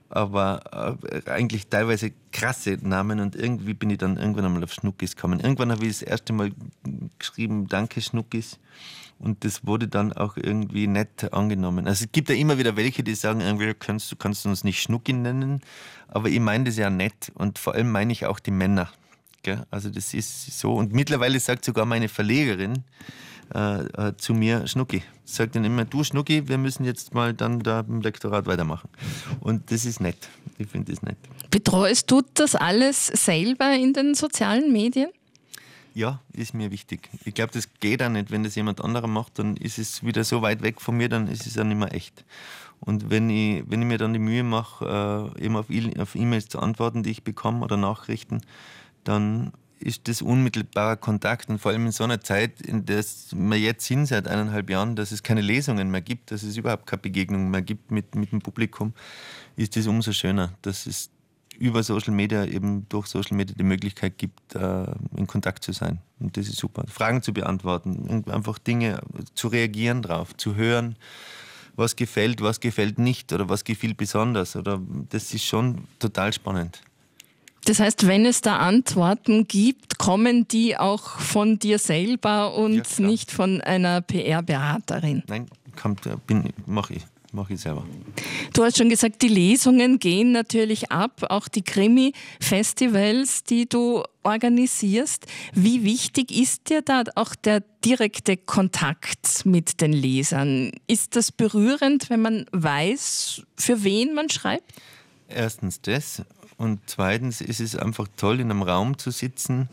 B: aber äh, eigentlich teilweise krasse Namen, und irgendwie bin ich dann irgendwann einmal auf Schnuckis gekommen. Irgendwann habe ich das erste Mal geschrieben, danke Schnuckis, und das wurde dann auch irgendwie nett angenommen. Also es gibt ja immer wieder welche, die sagen, irgendwie kannst du kannst uns nicht Schnucki nennen, aber ich meine das ja nett, und vor allem meine ich auch die Männer. Gell? Also das ist so, und mittlerweile sagt sogar meine Verlegerin äh, äh, zu mir, Schnucki, sagt dann immer, du Schnucki, wir müssen jetzt mal dann da im Lektorat weitermachen. Und das ist nett, ich finde das nett.
A: Betreust du das alles selber in den sozialen Medien?
B: Ja, ist mir wichtig. Ich glaube, das geht auch nicht. Wenn das jemand anderer macht, dann ist es wieder so weit weg von mir, dann ist es auch nicht mehr echt. Und wenn ich, wenn ich mir dann die Mühe mache, äh, eben auf E-Mails zu antworten, die ich bekomme, oder Nachrichten, dann ist das unmittelbarer Kontakt, und vor allem in so einer Zeit, in der wir jetzt sind, seit eineinhalb Jahren, dass es keine Lesungen mehr gibt, dass es überhaupt keine Begegnung mehr gibt mit, mit dem Publikum, ist das umso schöner, dass es über Social Media, eben durch Social Media die Möglichkeit gibt, äh, in Kontakt zu sein. Und das ist super. Fragen zu beantworten, einfach Dinge zu reagieren drauf, zu hören, was gefällt, was gefällt nicht oder was gefiel besonders. Oder das ist schon total spannend.
A: Das heißt, wenn es da Antworten gibt, kommen die auch von dir selber und ja, nicht von einer P R-Beraterin?
B: Nein, mache ich. mache ich selber.
A: Du hast schon gesagt, die Lesungen gehen natürlich ab, auch die Krimi-Festivals, die du organisierst. Wie wichtig ist dir da auch der direkte Kontakt mit den Lesern? Ist das berührend, wenn man weiß, für wen man schreibt?
B: Erstens das und zweitens ist es einfach toll, in einem Raum zu sitzen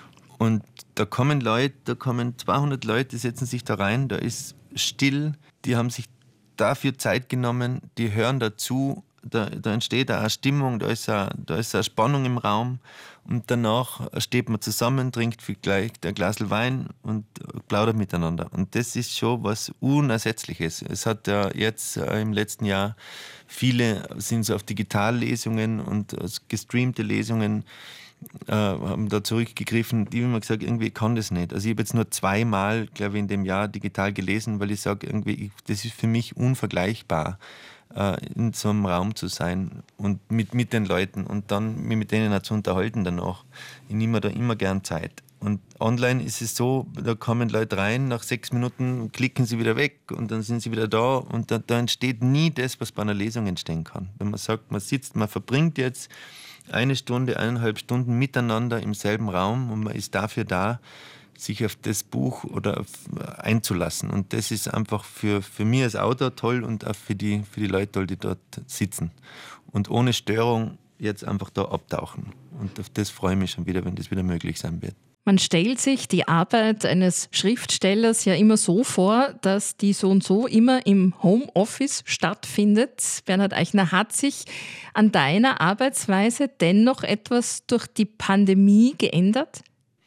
B: und da kommen Leute, da kommen zweihundert Leute, die setzen sich da rein, da ist still, die haben sich dafür Zeit genommen, die hören dazu, da, da entsteht auch eine Stimmung, da ist eine, da ist eine Spannung im Raum und danach steht man zusammen, trinkt vielleicht ein Glas Wein und plaudert miteinander. Und das ist schon was Unersetzliches. Es hat ja jetzt äh, im letzten Jahr viele sind so auf Digitallesungen und gestreamte Lesungen äh, haben da zurückgegriffen, die haben immer gesagt, irgendwie kann das nicht. Also ich habe jetzt nur zweimal, glaube ich, in dem Jahr digital gelesen, weil ich sage, irgendwie, ich, das ist für mich unvergleichbar, äh, in so einem Raum zu sein und mit, mit den Leuten und dann mich mit denen auch zu unterhalten danach. Ich nehme mir da immer gern Zeit. Und online ist es so, da kommen Leute rein, nach sechs Minuten klicken sie wieder weg und dann sind sie wieder da und da, da entsteht nie das, was bei einer Lesung entstehen kann. Wenn man sagt, man sitzt, man verbringt jetzt eine Stunde, eineinhalb Stunden miteinander im selben Raum und man ist dafür da, sich auf das Buch oder auf, einzulassen. Und das ist einfach für, für mich als Autor toll und auch für die, für die Leute toll, die dort sitzen. Und ohne Störung jetzt einfach da abtauchen. Und auf das freue ich mich schon wieder, wenn das wieder möglich sein wird.
A: Man stellt sich die Arbeit eines Schriftstellers ja immer so vor, dass die so und so immer im Homeoffice stattfindet. Bernhard Eichner, hat sich an deiner Arbeitsweise dennoch etwas durch die Pandemie geändert?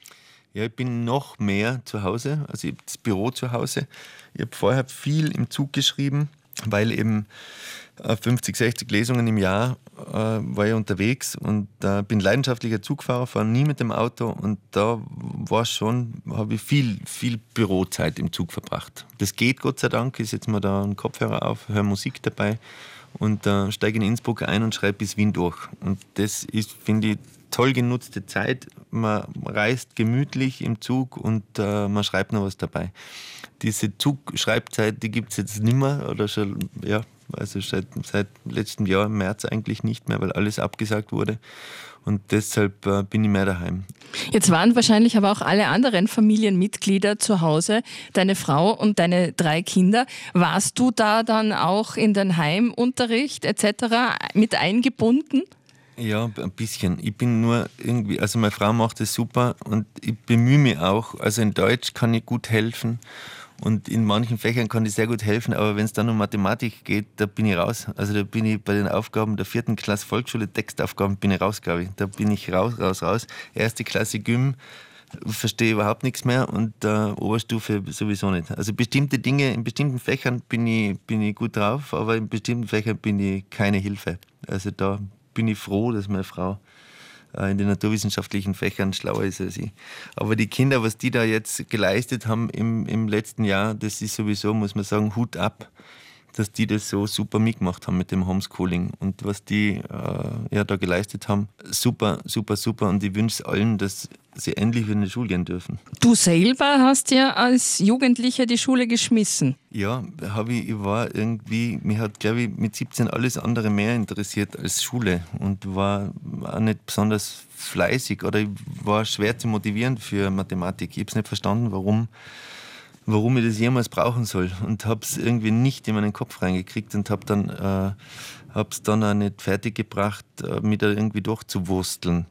B: Ja, ich bin noch mehr zu Hause, also ich habe das Büro zu Hause. Ich habe vorher viel im Zug geschrieben, weil eben fünfzig, sechzig Lesungen im Jahr äh, war ich unterwegs und äh, bin leidenschaftlicher Zugfahrer, fahre nie mit dem Auto und da war schon, habe ich viel, viel Bürozeit im Zug verbracht. Das geht Gott sei Dank, ich setze mir da einen Kopfhörer auf, höre Musik dabei und äh, steige in Innsbruck ein und schreibe bis Wien durch. Und das ist, finde ich, toll genutzte Zeit. Man reist gemütlich im Zug und äh, man schreibt noch was dabei. Diese Zugschreibzeit, die gibt es jetzt nicht mehr oder schon, ja, also seit, seit letztem Jahr im März eigentlich nicht mehr, weil alles abgesagt wurde. Und deshalb äh, bin ich mehr daheim.
A: Jetzt waren wahrscheinlich aber auch alle anderen Familienmitglieder zu Hause, deine Frau und deine drei Kinder. Warst du da dann auch in den Heimunterricht et cetera mit eingebunden?
B: Ja, ein bisschen. Ich bin nur irgendwie, also meine Frau macht das super und ich bemühe mich auch. Also in Deutsch kann ich gut helfen und in manchen Fächern kann ich sehr gut helfen, aber wenn es dann um Mathematik geht, da bin ich raus. Also da bin ich bei den Aufgaben der vierten Klasse Volksschule, Textaufgaben, bin ich raus, glaube ich. Da bin ich raus, raus, raus. Erste Klasse Gym, verstehe überhaupt nichts mehr und äh, Oberstufe sowieso nicht. Also bestimmte Dinge, in bestimmten Fächern bin ich, bin ich gut drauf, aber in bestimmten Fächern bin ich keine Hilfe. Also da bin ich froh, dass meine Frau äh, in den naturwissenschaftlichen Fächern schlauer ist als ich. Aber die Kinder, was die da jetzt geleistet haben im, im letzten Jahr, das ist sowieso, muss man sagen, Hut ab, dass die das so super mitgemacht haben mit dem Homeschooling. Und was die äh, ja, da geleistet haben, super, super, super. Und ich wünsche allen, dass sie endlich wieder in die Schule gehen dürfen.
A: Du selber hast ja als Jugendlicher die Schule geschmissen.
B: Ja, habe ich, ich war irgendwie, mich hat, glaube ich, mit siebzehn alles andere mehr interessiert als Schule und war auch nicht besonders fleißig oder ich war schwer zu motivieren für Mathematik. Ich habe es nicht verstanden, warum, warum ich das jemals brauchen soll und habe es irgendwie nicht in meinen Kopf reingekriegt und habe dann, äh, habe es dann auch nicht fertiggebracht, äh, mich da irgendwie durchzuwursteln.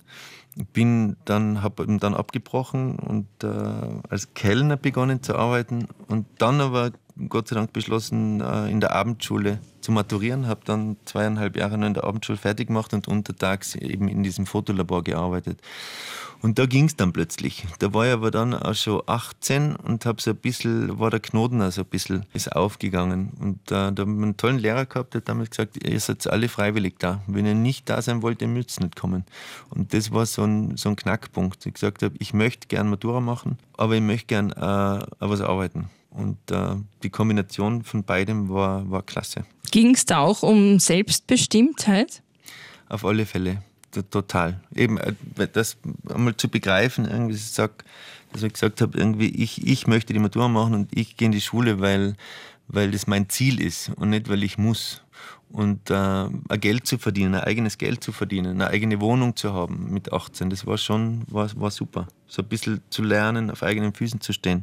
B: Bin dann, habe dann abgebrochen und äh, als Kellner begonnen zu arbeiten und dann aber Gott sei Dank beschlossen, äh, in der Abendschule zu maturieren. Habe dann zweieinhalb Jahre noch in der Abendschule fertig gemacht und untertags eben in diesem Fotolabor gearbeitet. Und da ging es dann plötzlich. Da war ich aber dann auch schon achtzehn und habe so ein bisschen, war der Knoten also ein bisschen ist aufgegangen. Und äh, da habe ich einen tollen Lehrer gehabt, der hat damals gesagt, ihr seid alle freiwillig da. Wenn ihr nicht da sein wollt, ihr müsst nicht kommen. Und das war so ein, so ein Knackpunkt. Ich gesagt habe, ich möchte gern Matura machen, aber ich möchte gern äh, was arbeiten. Und äh, die Kombination von beidem war, war klasse.
A: Ging es da auch um Selbstbestimmtheit?
B: Auf alle Fälle, T- total. Eben das einmal zu begreifen, irgendwie, dass ich, sag, dass ich gesagt habe, irgendwie ich, ich möchte die Matura machen und ich gehe in die Schule, weil, weil das mein Ziel ist und nicht, weil ich muss. Und äh, ein Geld zu verdienen, ein eigenes Geld zu verdienen, eine eigene Wohnung zu haben mit achtzehn, das war schon war, war super. So ein bisschen zu lernen, auf eigenen Füßen zu stehen.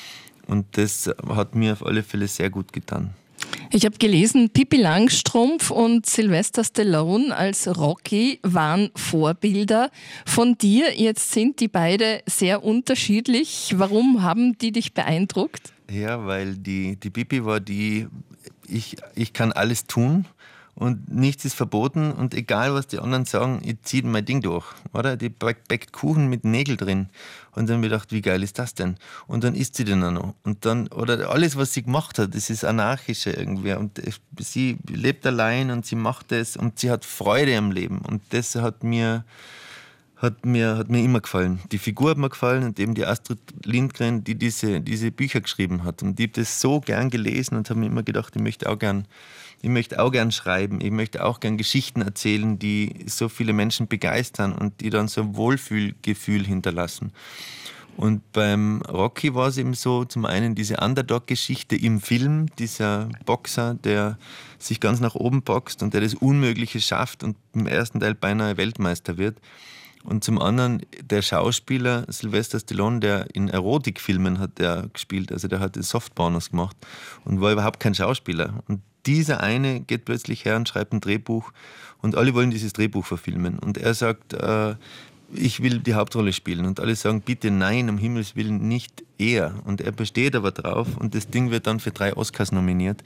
B: Und das hat mir auf alle Fälle sehr gut getan.
A: Ich habe gelesen, Pippi Langstrumpf und Sylvester Stallone als Rocky waren Vorbilder von dir. Jetzt sind die beide sehr unterschiedlich. Warum haben die dich beeindruckt?
B: Ja, weil die, die Pippi war die, ich, ich kann alles tun und nichts ist verboten und egal was die anderen sagen, ich ziehe mein Ding durch. Oder? Die backt Kuchen mit Nägeln drin. Und dann habe ich gedacht, wie geil ist das denn? Und dann isst sie den auch noch. Und dann, oder alles, was sie gemacht hat, das ist anarchische irgendwie. Und sie lebt allein und sie macht es und sie hat Freude am Leben. Und das hat mir, hat mir, hat mir immer gefallen. Die Figur hat mir gefallen und eben die Astrid Lindgren, die diese, diese Bücher geschrieben hat. Und ich habe das so gern gelesen und habe mir immer gedacht, ich möchte auch gern Ich möchte auch gern schreiben, ich möchte auch gern Geschichten erzählen, die so viele Menschen begeistern und die dann so ein Wohlfühlgefühl hinterlassen. Und beim Rocky war es eben so, zum einen diese Underdog-Geschichte im Film, dieser Boxer, der sich ganz nach oben boxt und der das Unmögliche schafft und im ersten Teil beinahe Weltmeister wird. Und zum anderen der Schauspieler Sylvester Stallone, der in Erotikfilmen hat der gespielt, also der hat Softpornos gemacht und war überhaupt kein Schauspieler. Und dieser eine geht plötzlich her und schreibt ein Drehbuch und alle wollen dieses Drehbuch verfilmen. Und er sagt, äh, ich will die Hauptrolle spielen. Und alle sagen, bitte nein, um Himmels Willen nicht er. Und er besteht aber drauf und das Ding wird dann für drei Oscars nominiert.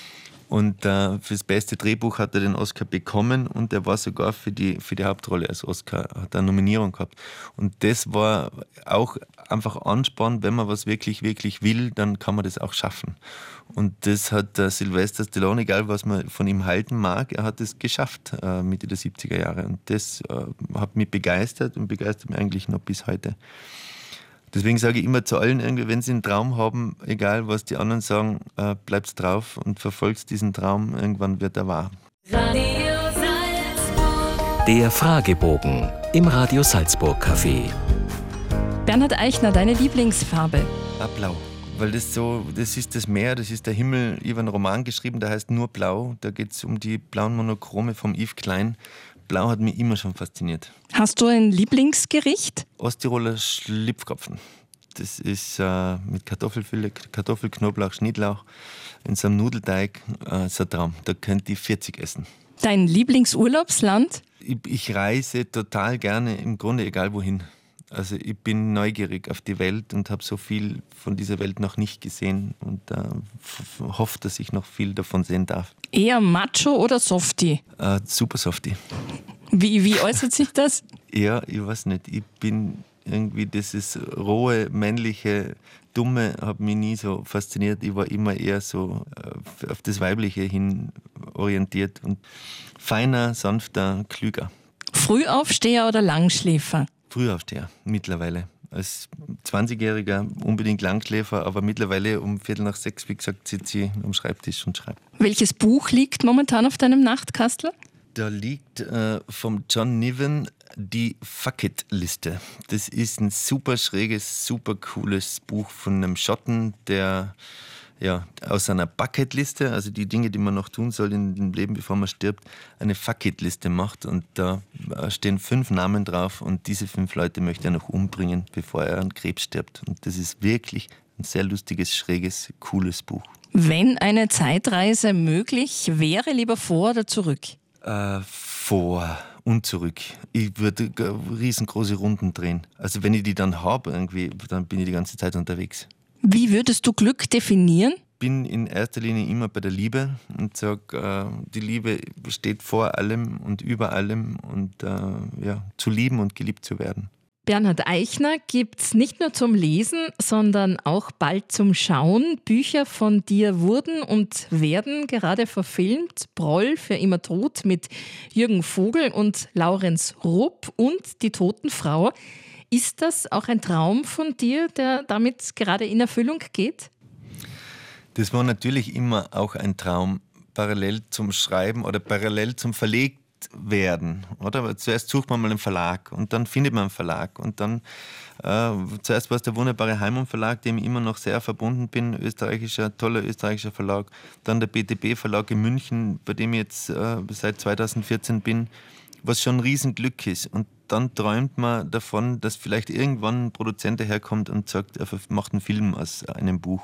B: Und äh, für das beste Drehbuch hat er den Oscar bekommen und er war sogar für die, für die Hauptrolle als Oscar, hat eine Nominierung gehabt. Und das war auch einfach Ansporn, wenn man was wirklich, wirklich will, dann kann man das auch schaffen. Und das hat äh, Sylvester Stallone, egal was man von ihm halten mag, er hat es geschafft äh, Mitte der siebziger Jahre. Und das äh, hat mich begeistert und begeistert mich eigentlich noch bis heute. Deswegen sage ich immer zu allen, irgendwie, wenn sie einen Traum haben, egal was die anderen sagen, äh, bleibst drauf und verfolgst diesen Traum, irgendwann wird er wahr.
C: Radio Salzburg. Der Fragebogen im Radio Salzburg Café.
A: Bernhard Eichner, deine Lieblingsfarbe?
B: Ah, blau. Weil das so, das ist das Meer, das ist der Himmel. Ich habe einen Roman geschrieben, der heißt Nur Blau. Da geht es um die blauen Monochrome vom Yves Klein. Blau hat mich immer schon fasziniert.
A: Hast du ein Lieblingsgericht?
B: Osttiroler Schlipfkopfen. Das ist äh, mit Kartoffelfülle, Kartoffel, Knoblauch, Schnittlauch in so einem Nudelteig. Äh, so ein Traum. Da könnt ihr vierzig essen.
A: Dein Lieblingsurlaubsland?
B: Ich, ich reise total gerne, im Grunde egal wohin. Also ich bin neugierig auf die Welt und habe so viel von dieser Welt noch nicht gesehen und äh, f- hoffe, dass ich noch viel davon sehen darf.
A: Eher Macho oder Softie?
B: Äh, super Softie.
A: Wie, wie äußert sich das?
B: Ja, ich weiß nicht. Ich bin irgendwie dieses rohe, männliche, dumme hat mich nie so fasziniert. Ich war immer eher so äh, auf das Weibliche hin orientiert und feiner, sanfter, klüger.
A: Frühaufsteher oder Langschläfer?
B: Frühaufsteher, mittlerweile. Als zwanzigjähriger unbedingt Langschläfer, aber mittlerweile um Viertel nach sechs, wie gesagt, sitze ich am Schreibtisch und schreibe.
A: Welches Buch liegt momentan auf deinem Nachtkastel?
B: Da liegt äh, vom John Niven die Fuck It-Liste. Das ist ein super schräges, super cooles Buch von einem Schotten, der ja, aus einer Bucketliste, also die Dinge, die man noch tun soll in dem Leben, bevor man stirbt, eine Fuck-It-Liste macht. Und da stehen fünf Namen drauf und diese fünf Leute möchte er noch umbringen, bevor er an Krebs stirbt. Und das ist wirklich ein sehr lustiges, schräges, cooles Buch.
A: Wenn eine Zeitreise möglich wäre, lieber vor oder zurück?
B: Äh, vor und zurück. Ich würde riesengroße Runden drehen. Also wenn ich die dann habe, irgendwie, dann bin ich die ganze Zeit unterwegs.
A: Wie würdest du Glück definieren?
B: Ich bin in erster Linie immer bei der Liebe und sage, äh, die Liebe steht vor allem und über allem und äh, ja, zu lieben und geliebt zu werden.
A: Bernhard Eichner gibt's nicht nur zum Lesen, sondern auch bald zum Schauen. Bücher von dir wurden und werden gerade verfilmt. Broll für immer tot mit Jürgen Vogel und Laurenz Rupp und Die Totenfrau. Ist das auch ein Traum von dir, der damit gerade in Erfüllung geht?
B: Das war natürlich immer auch ein Traum, parallel zum Schreiben oder parallel zum Verleg- werden, oder? Weil zuerst sucht man mal einen Verlag und dann findet man einen Verlag und dann äh, zuerst war es der wunderbare Heimum Verlag, dem ich immer noch sehr verbunden bin, österreichischer, toller österreichischer Verlag, dann der B T B Verlag in München, bei dem ich jetzt äh, seit zweitausendvierzehn bin, was schon ein Riesenglück ist. Und dann träumt man davon, dass vielleicht irgendwann ein Produzent daherkommt und sagt, er macht einen Film aus einem Buch.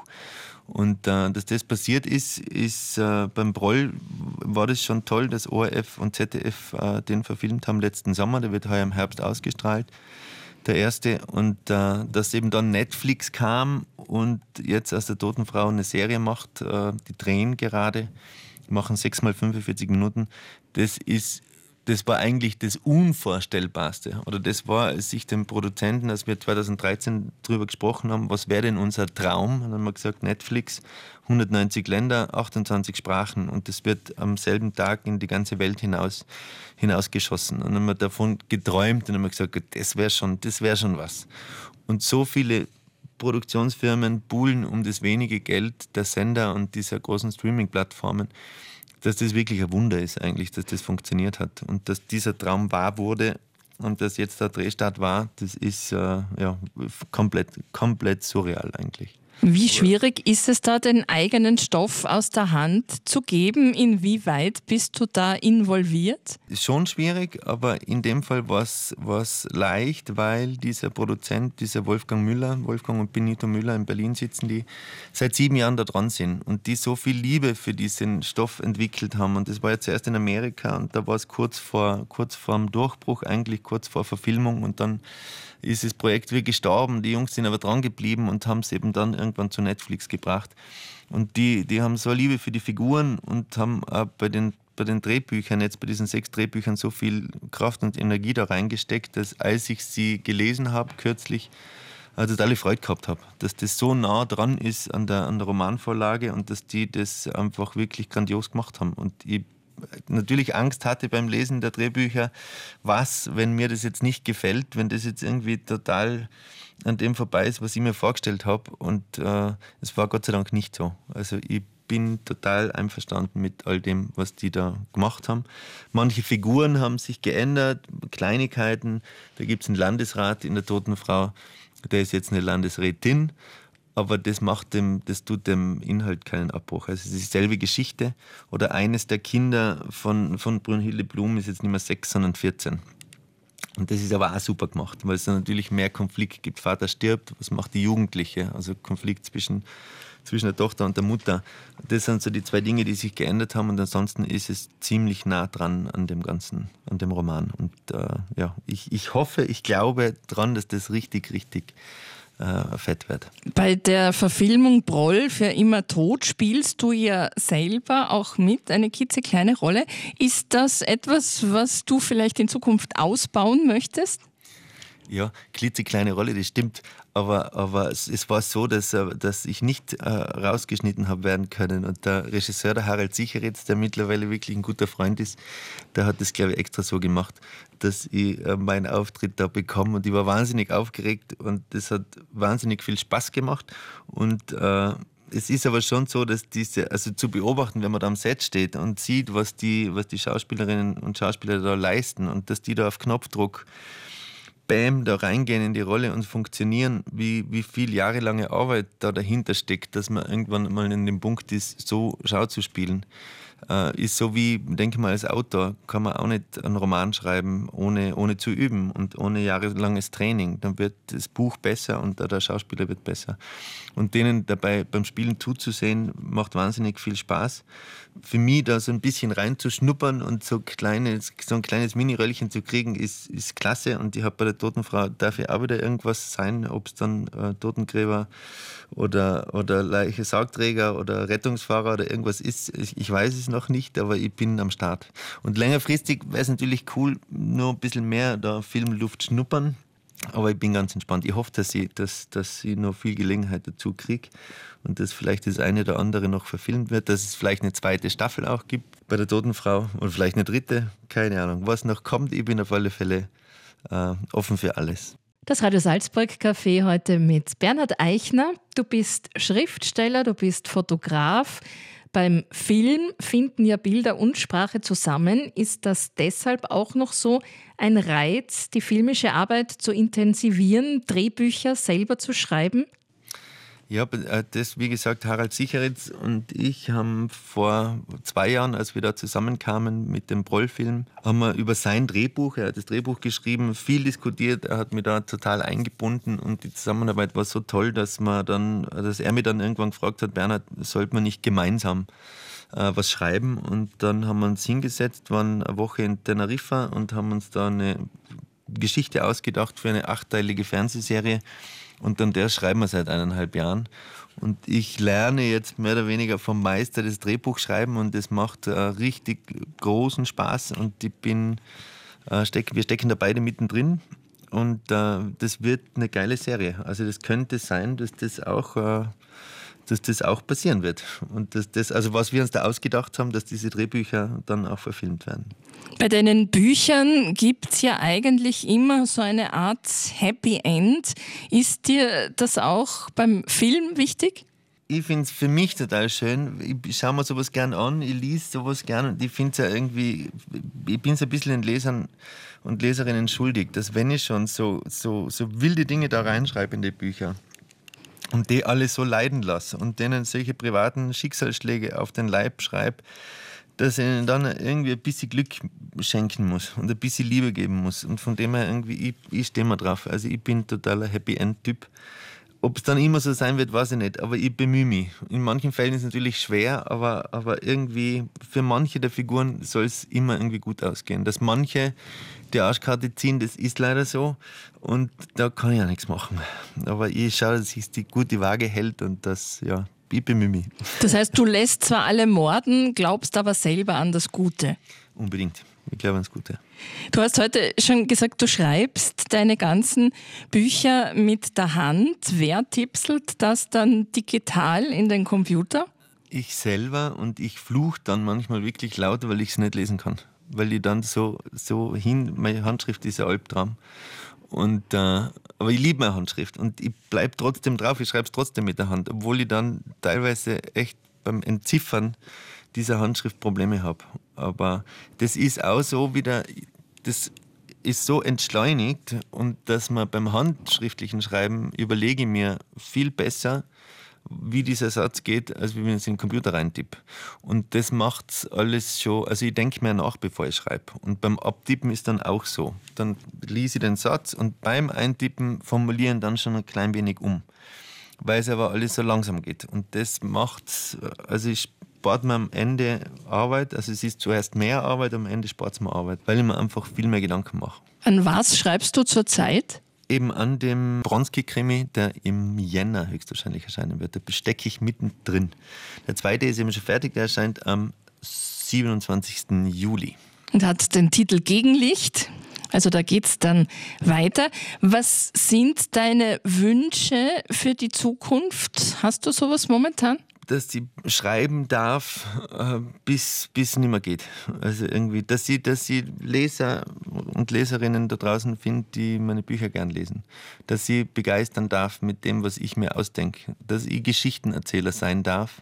B: Und äh, dass das passiert ist, ist äh, beim Broll war das schon toll, dass O R F und Z D F äh, den verfilmt haben letzten Sommer. Der wird heuer im Herbst ausgestrahlt, der erste. Und äh, dass eben dann Netflix kam und jetzt aus der Toten Frau eine Serie macht, äh, die drehen gerade, machen sechs mal fünfundvierzig Minuten. Das ist Das war eigentlich das Unvorstellbarste. Oder das war, als ich den Produzenten, als wir zweitausenddreizehn darüber gesprochen haben, was wäre denn unser Traum? Dann haben wir gesagt, Netflix, hundertneunzig Länder, achtundzwanzig Sprachen und das wird am selben Tag in die ganze Welt hinaus, hinausgeschossen. Und dann haben wir davon geträumt und haben wir gesagt, das wäre schon, das wäre schon was. Und so viele Produktionsfirmen buhlen um das wenige Geld der Sender und dieser großen Streaming-Plattformen, dass das wirklich ein Wunder ist eigentlich, dass das funktioniert hat und dass dieser Traum wahr wurde und dass jetzt der Drehstart war, das ist äh, ja, komplett, komplett surreal eigentlich.
A: Wie schwierig ist es da, den eigenen Stoff aus der Hand zu geben? Inwieweit bist du da involviert?
B: Ist schon schwierig, aber in dem Fall war es leicht, weil dieser Produzent, dieser Wolfgang Müller, Wolfgang und Benito Müller in Berlin sitzen, die seit sieben Jahren da dran sind und die so viel Liebe für diesen Stoff entwickelt haben. Und das war ja zuerst in Amerika und da war es kurz vor, kurz vor dem Durchbruch, eigentlich kurz vor Verfilmung und dann ist das Projekt wie gestorben. Die Jungs sind aber dran geblieben und haben es eben dann irgendwann zu Netflix gebracht. Und die, die haben so Liebe für die Figuren und haben auch bei den, bei den Drehbüchern, jetzt bei diesen sechs Drehbüchern, so viel Kraft und Energie da reingesteckt, dass als ich sie gelesen habe kürzlich, äh, totale Freude gehabt habe. Dass das so nah dran ist an der, an der Romanvorlage und dass die das einfach wirklich grandios gemacht haben. Und ich natürlich Angst hatte beim Lesen der Drehbücher, was, wenn mir das jetzt nicht gefällt, wenn das jetzt irgendwie total an dem vorbei ist, was ich mir vorgestellt habe. Und äh, es war Gott sei Dank nicht so. Also ich bin total einverstanden mit all dem, was die da gemacht haben. Manche Figuren haben sich geändert, Kleinigkeiten. Da gibt es einen Landesrat in der Toten Frau, der ist jetzt eine Landesrätin. Aber das macht dem, das tut dem Inhalt keinen Abbruch. Also es ist dieselbe Geschichte. Oder eines der Kinder von, von Brünnhilde Blum ist jetzt nicht mehr sechs, sondern vierzehn. Und das ist aber auch super gemacht, weil es da natürlich mehr Konflikt gibt. Vater stirbt, was macht die Jugendliche? Also Konflikt zwischen, zwischen der Tochter und der Mutter. Das sind so die zwei Dinge, die sich geändert haben. Und ansonsten ist es ziemlich nah dran an dem Ganzen, an dem Roman. Und äh, ja, ich, ich hoffe, ich glaube dran, dass das richtig, richtig fett wird.
A: Bei der Verfilmung Broll für immer tot spielst du ja selber auch mit, eine klitzekleine Rolle. Ist das etwas, was du vielleicht in Zukunft ausbauen möchtest?
B: Ja, klitzekleine Rolle, das stimmt. Aber, aber es, es war so, dass, dass ich nicht äh, rausgeschnitten habe werden können. Und der Regisseur, der Harald Sicheritz, der mittlerweile wirklich ein guter Freund ist, der hat das, glaube ich, extra so gemacht, dass ich äh, meinen Auftritt da bekomme. Und ich war wahnsinnig aufgeregt und das hat wahnsinnig viel Spaß gemacht. Und äh, es ist aber schon so, dass diese, also zu beobachten, wenn man da am Set steht und sieht, was die, was die Schauspielerinnen und Schauspieler da leisten und dass die da auf Knopfdruck Bam, da reingehen in die Rolle und funktionieren, wie, wie viel jahrelange Arbeit da dahinter steckt, dass man irgendwann mal in dem Punkt ist, so Schau zu spielen. Äh, ist so wie, denke mal, als Autor kann man auch nicht einen Roman schreiben, ohne, ohne zu üben und ohne jahrelanges Training. Dann wird das Buch besser und der Schauspieler wird besser. Und denen dabei beim Spielen zuzusehen, macht wahnsinnig viel Spaß. Für mich da so ein bisschen reinzuschnuppern und so, kleines, so ein kleines Mini-Röllchen zu kriegen, ist, ist klasse. Und ich habe bei der Toten Frau, darf ich auch wieder irgendwas sein, ob es dann äh, Totengräber oder, oder Leiche Sargträger oder Rettungsfahrer oder irgendwas ist. Ich, ich weiß es noch nicht, aber ich bin am Start. Und längerfristig wäre es natürlich cool, nur ein bisschen mehr da Filmluft schnuppern. Aber ich bin ganz entspannt. Ich hoffe, dass ich, dass, dass ich noch viel Gelegenheit dazu kriege und dass vielleicht das eine oder andere noch verfilmt wird, dass es vielleicht eine zweite Staffel auch gibt bei der Toten Frau oder vielleicht eine dritte, keine Ahnung. Was noch kommt, ich bin auf alle Fälle äh, offen für alles.
A: Das Radio Salzburg Café heute mit Bernhard Eichner. Du bist Schriftsteller, du bist Fotograf. Beim Film finden ja Bilder und Sprache zusammen. Ist das deshalb auch noch so ein Reiz, die filmische Arbeit zu intensivieren, Drehbücher selber zu schreiben?
B: Ja, das, wie gesagt, Harald Sicheritz und ich haben vor zwei Jahren, als wir da zusammenkamen mit dem Broll-Film, haben wir über sein Drehbuch, er hat das Drehbuch geschrieben, viel diskutiert, er hat mich da total eingebunden und die Zusammenarbeit war so toll, dass man dann, dass er mich dann irgendwann gefragt hat, Bernhard, sollte man nicht gemeinsam äh, was schreiben? Und dann haben wir uns hingesetzt, waren eine Woche in Teneriffa und haben uns da eine Geschichte ausgedacht für eine achtteilige Fernsehserie. Und dann der schreiben wir seit eineinhalb Jahren. Und ich lerne jetzt mehr oder weniger vom Meister das Drehbuch schreiben und das macht äh, richtig großen Spaß. Und ich bin, äh, steck, wir stecken da beide mittendrin. Und äh, das wird eine geile Serie. Also das könnte sein, dass das auch, äh, dass das auch passieren wird. Und dass das, also was wir uns da ausgedacht haben, dass diese Drehbücher dann auch verfilmt werden.
A: Bei deinen Büchern gibt es ja eigentlich immer so eine Art Happy End. Ist dir das auch beim Film wichtig?
B: Ich finde es für mich total schön. Ich schaue mir sowas gern an, ich lese sowas gern und ich finde es ja irgendwie, ich bin so ein bisschen den Lesern und Leserinnen schuldig, dass wenn ich schon so, so, so wilde Dinge da reinschreibe in die Bücher und die alle so leiden lasse und denen solche privaten Schicksalsschläge auf den Leib schreibe, dass ich ihnen dann irgendwie ein bisschen Glück schenken muss und ein bisschen Liebe geben muss. Und von dem her irgendwie, ich, ich stehe mal drauf. Also ich bin totaler Happy-End-Typ. Ob es dann immer so sein wird, weiß ich nicht, aber ich bemühe mich. In manchen Fällen ist es natürlich schwer, aber, aber irgendwie für manche der Figuren soll es immer irgendwie gut ausgehen. Dass manche die Arschkarte ziehen, das ist leider so und da kann ich auch nichts machen. Aber ich schaue, dass sich die gute Waage hält und das, ja, ich bemühe mich.
A: Das heißt, du lässt zwar alle morden, glaubst aber selber an das Gute.
B: Unbedingt. Ich glaube ans Gute.
A: Du hast heute schon gesagt, du schreibst deine ganzen Bücher mit der Hand. Wer tipselt das dann digital in den Computer?
B: Ich selber und ich fluche dann manchmal wirklich laut, weil ich es nicht lesen kann. Weil ich dann so, so hin, meine Handschrift ist ein Albtraum. Und, äh, aber ich liebe meine Handschrift und ich bleibe trotzdem drauf, ich schreibe es trotzdem mit der Hand, obwohl ich dann teilweise echt beim Entziffern dieser Handschrift Probleme habe. Aber das ist auch so wieder, das ist so entschleunigt und dass man beim handschriftlichen Schreiben überlege ich mir viel besser, wie dieser Satz geht, als wenn ich es in den Computer reintippe. Und das macht alles schon, also ich denke mir nach, bevor ich schreibe. Und beim Abtippen ist dann auch so. Dann lese ich den Satz und beim Eintippen formulieren dann schon ein klein wenig um. Weil es aber alles so langsam geht. Und das macht, also ich spart mir am Ende Arbeit, also es ist zuerst mehr Arbeit, am Ende spart es mir Arbeit, weil ich mir einfach viel mehr Gedanken mache.
A: An was schreibst du zurzeit?
B: Eben an dem Bronski-Krimi, der im Jänner höchstwahrscheinlich erscheinen wird. Da stecke ich mittendrin. Der zweite ist eben schon fertig, der erscheint am siebenundzwanzigsten Juli.
A: Und hat den Titel Gegenlicht. Also da geht es dann weiter. Was sind deine Wünsche für die Zukunft? Hast du sowas momentan?
B: Dass sie schreiben darf, äh, bis es nicht mehr geht. Also irgendwie, dass sie, dass sie Leser und Leserinnen da draußen findet, die meine Bücher gern lesen. Dass sie begeistern darf mit dem, was ich mir ausdenke. Dass ich Geschichtenerzähler sein darf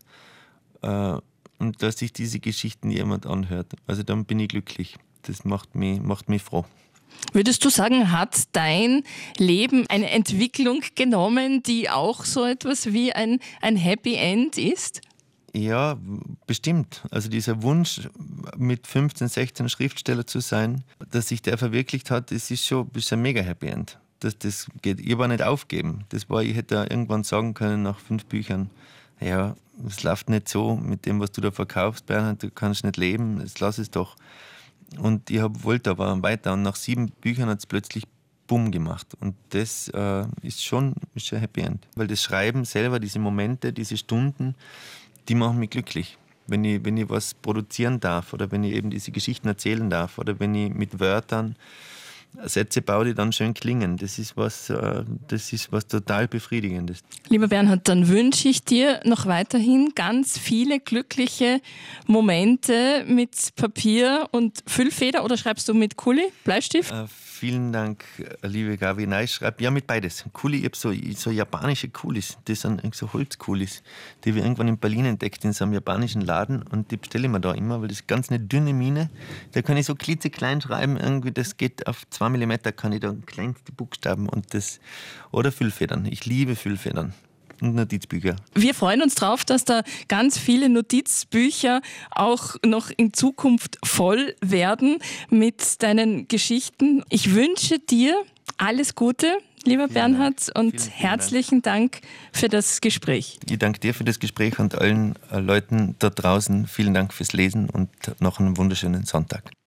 B: äh, und dass sich diese Geschichten jemand anhört. Also dann bin ich glücklich. Das macht mich, macht mich froh.
A: Würdest du sagen, hat dein Leben eine Entwicklung genommen, die auch so etwas wie ein, ein Happy End ist?
B: Ja, bestimmt. Also dieser Wunsch, mit fünfzehn, sechzehn Schriftsteller zu sein, dass sich der verwirklicht hat, das ist schon das ist ein mega Happy End. Das, das geht, ich war nicht aufgeben. Das war, ich hätte irgendwann sagen können, nach fünf Büchern, ja, es läuft nicht so mit dem, was du da verkaufst, Bernhard, du kannst nicht leben, jetzt lass es doch. Und ich hab, wollte aber weiter. Und nach sieben Büchern hat es plötzlich Bumm gemacht. Und das äh, ist schon ist ein Happy End. Weil das Schreiben selber, diese Momente, diese Stunden, die machen mich glücklich. Wenn ich, wenn ich was produzieren darf oder wenn ich eben diese Geschichten erzählen darf oder wenn ich mit Wörtern Sätze baue, die dann schön klingen. Das ist was, äh, das ist was total Befriedigendes.
A: Lieber Bernhard, dann wünsche ich dir noch weiterhin ganz viele glückliche Momente mit Papier und Füllfeder oder schreibst du mit Kuli, Bleistift?
B: Äh, vielen Dank, liebe Gabi. Nein, ich schreibe ja mit beides. Kuli, ich habe so, so japanische Kulis, das sind so Holzkulis, die wir irgendwann in Berlin entdeckt in so einem japanischen Laden und die bestelle ich mir da immer, weil das ist ganz eine dünne Mine. Da kann ich so klitzeklein schreiben, irgendwie, das geht auf zwei Millimeter, kann ich da kleinste Buchstaben und das, oder Füllfedern. Ich liebe Füllfedern. Und Notizbücher.
A: Wir freuen uns drauf, dass da ganz viele Notizbücher auch noch in Zukunft voll werden mit deinen Geschichten. Ich wünsche dir alles Gute, lieber
B: Vielen
A: Bernhard,
B: Dank.
A: und
B: vielen, vielen
A: herzlichen Dank. Dank für das Gespräch.
B: Ich danke dir für das Gespräch und allen Leuten da draußen. Vielen Dank fürs Lesen und noch einen wunderschönen Sonntag.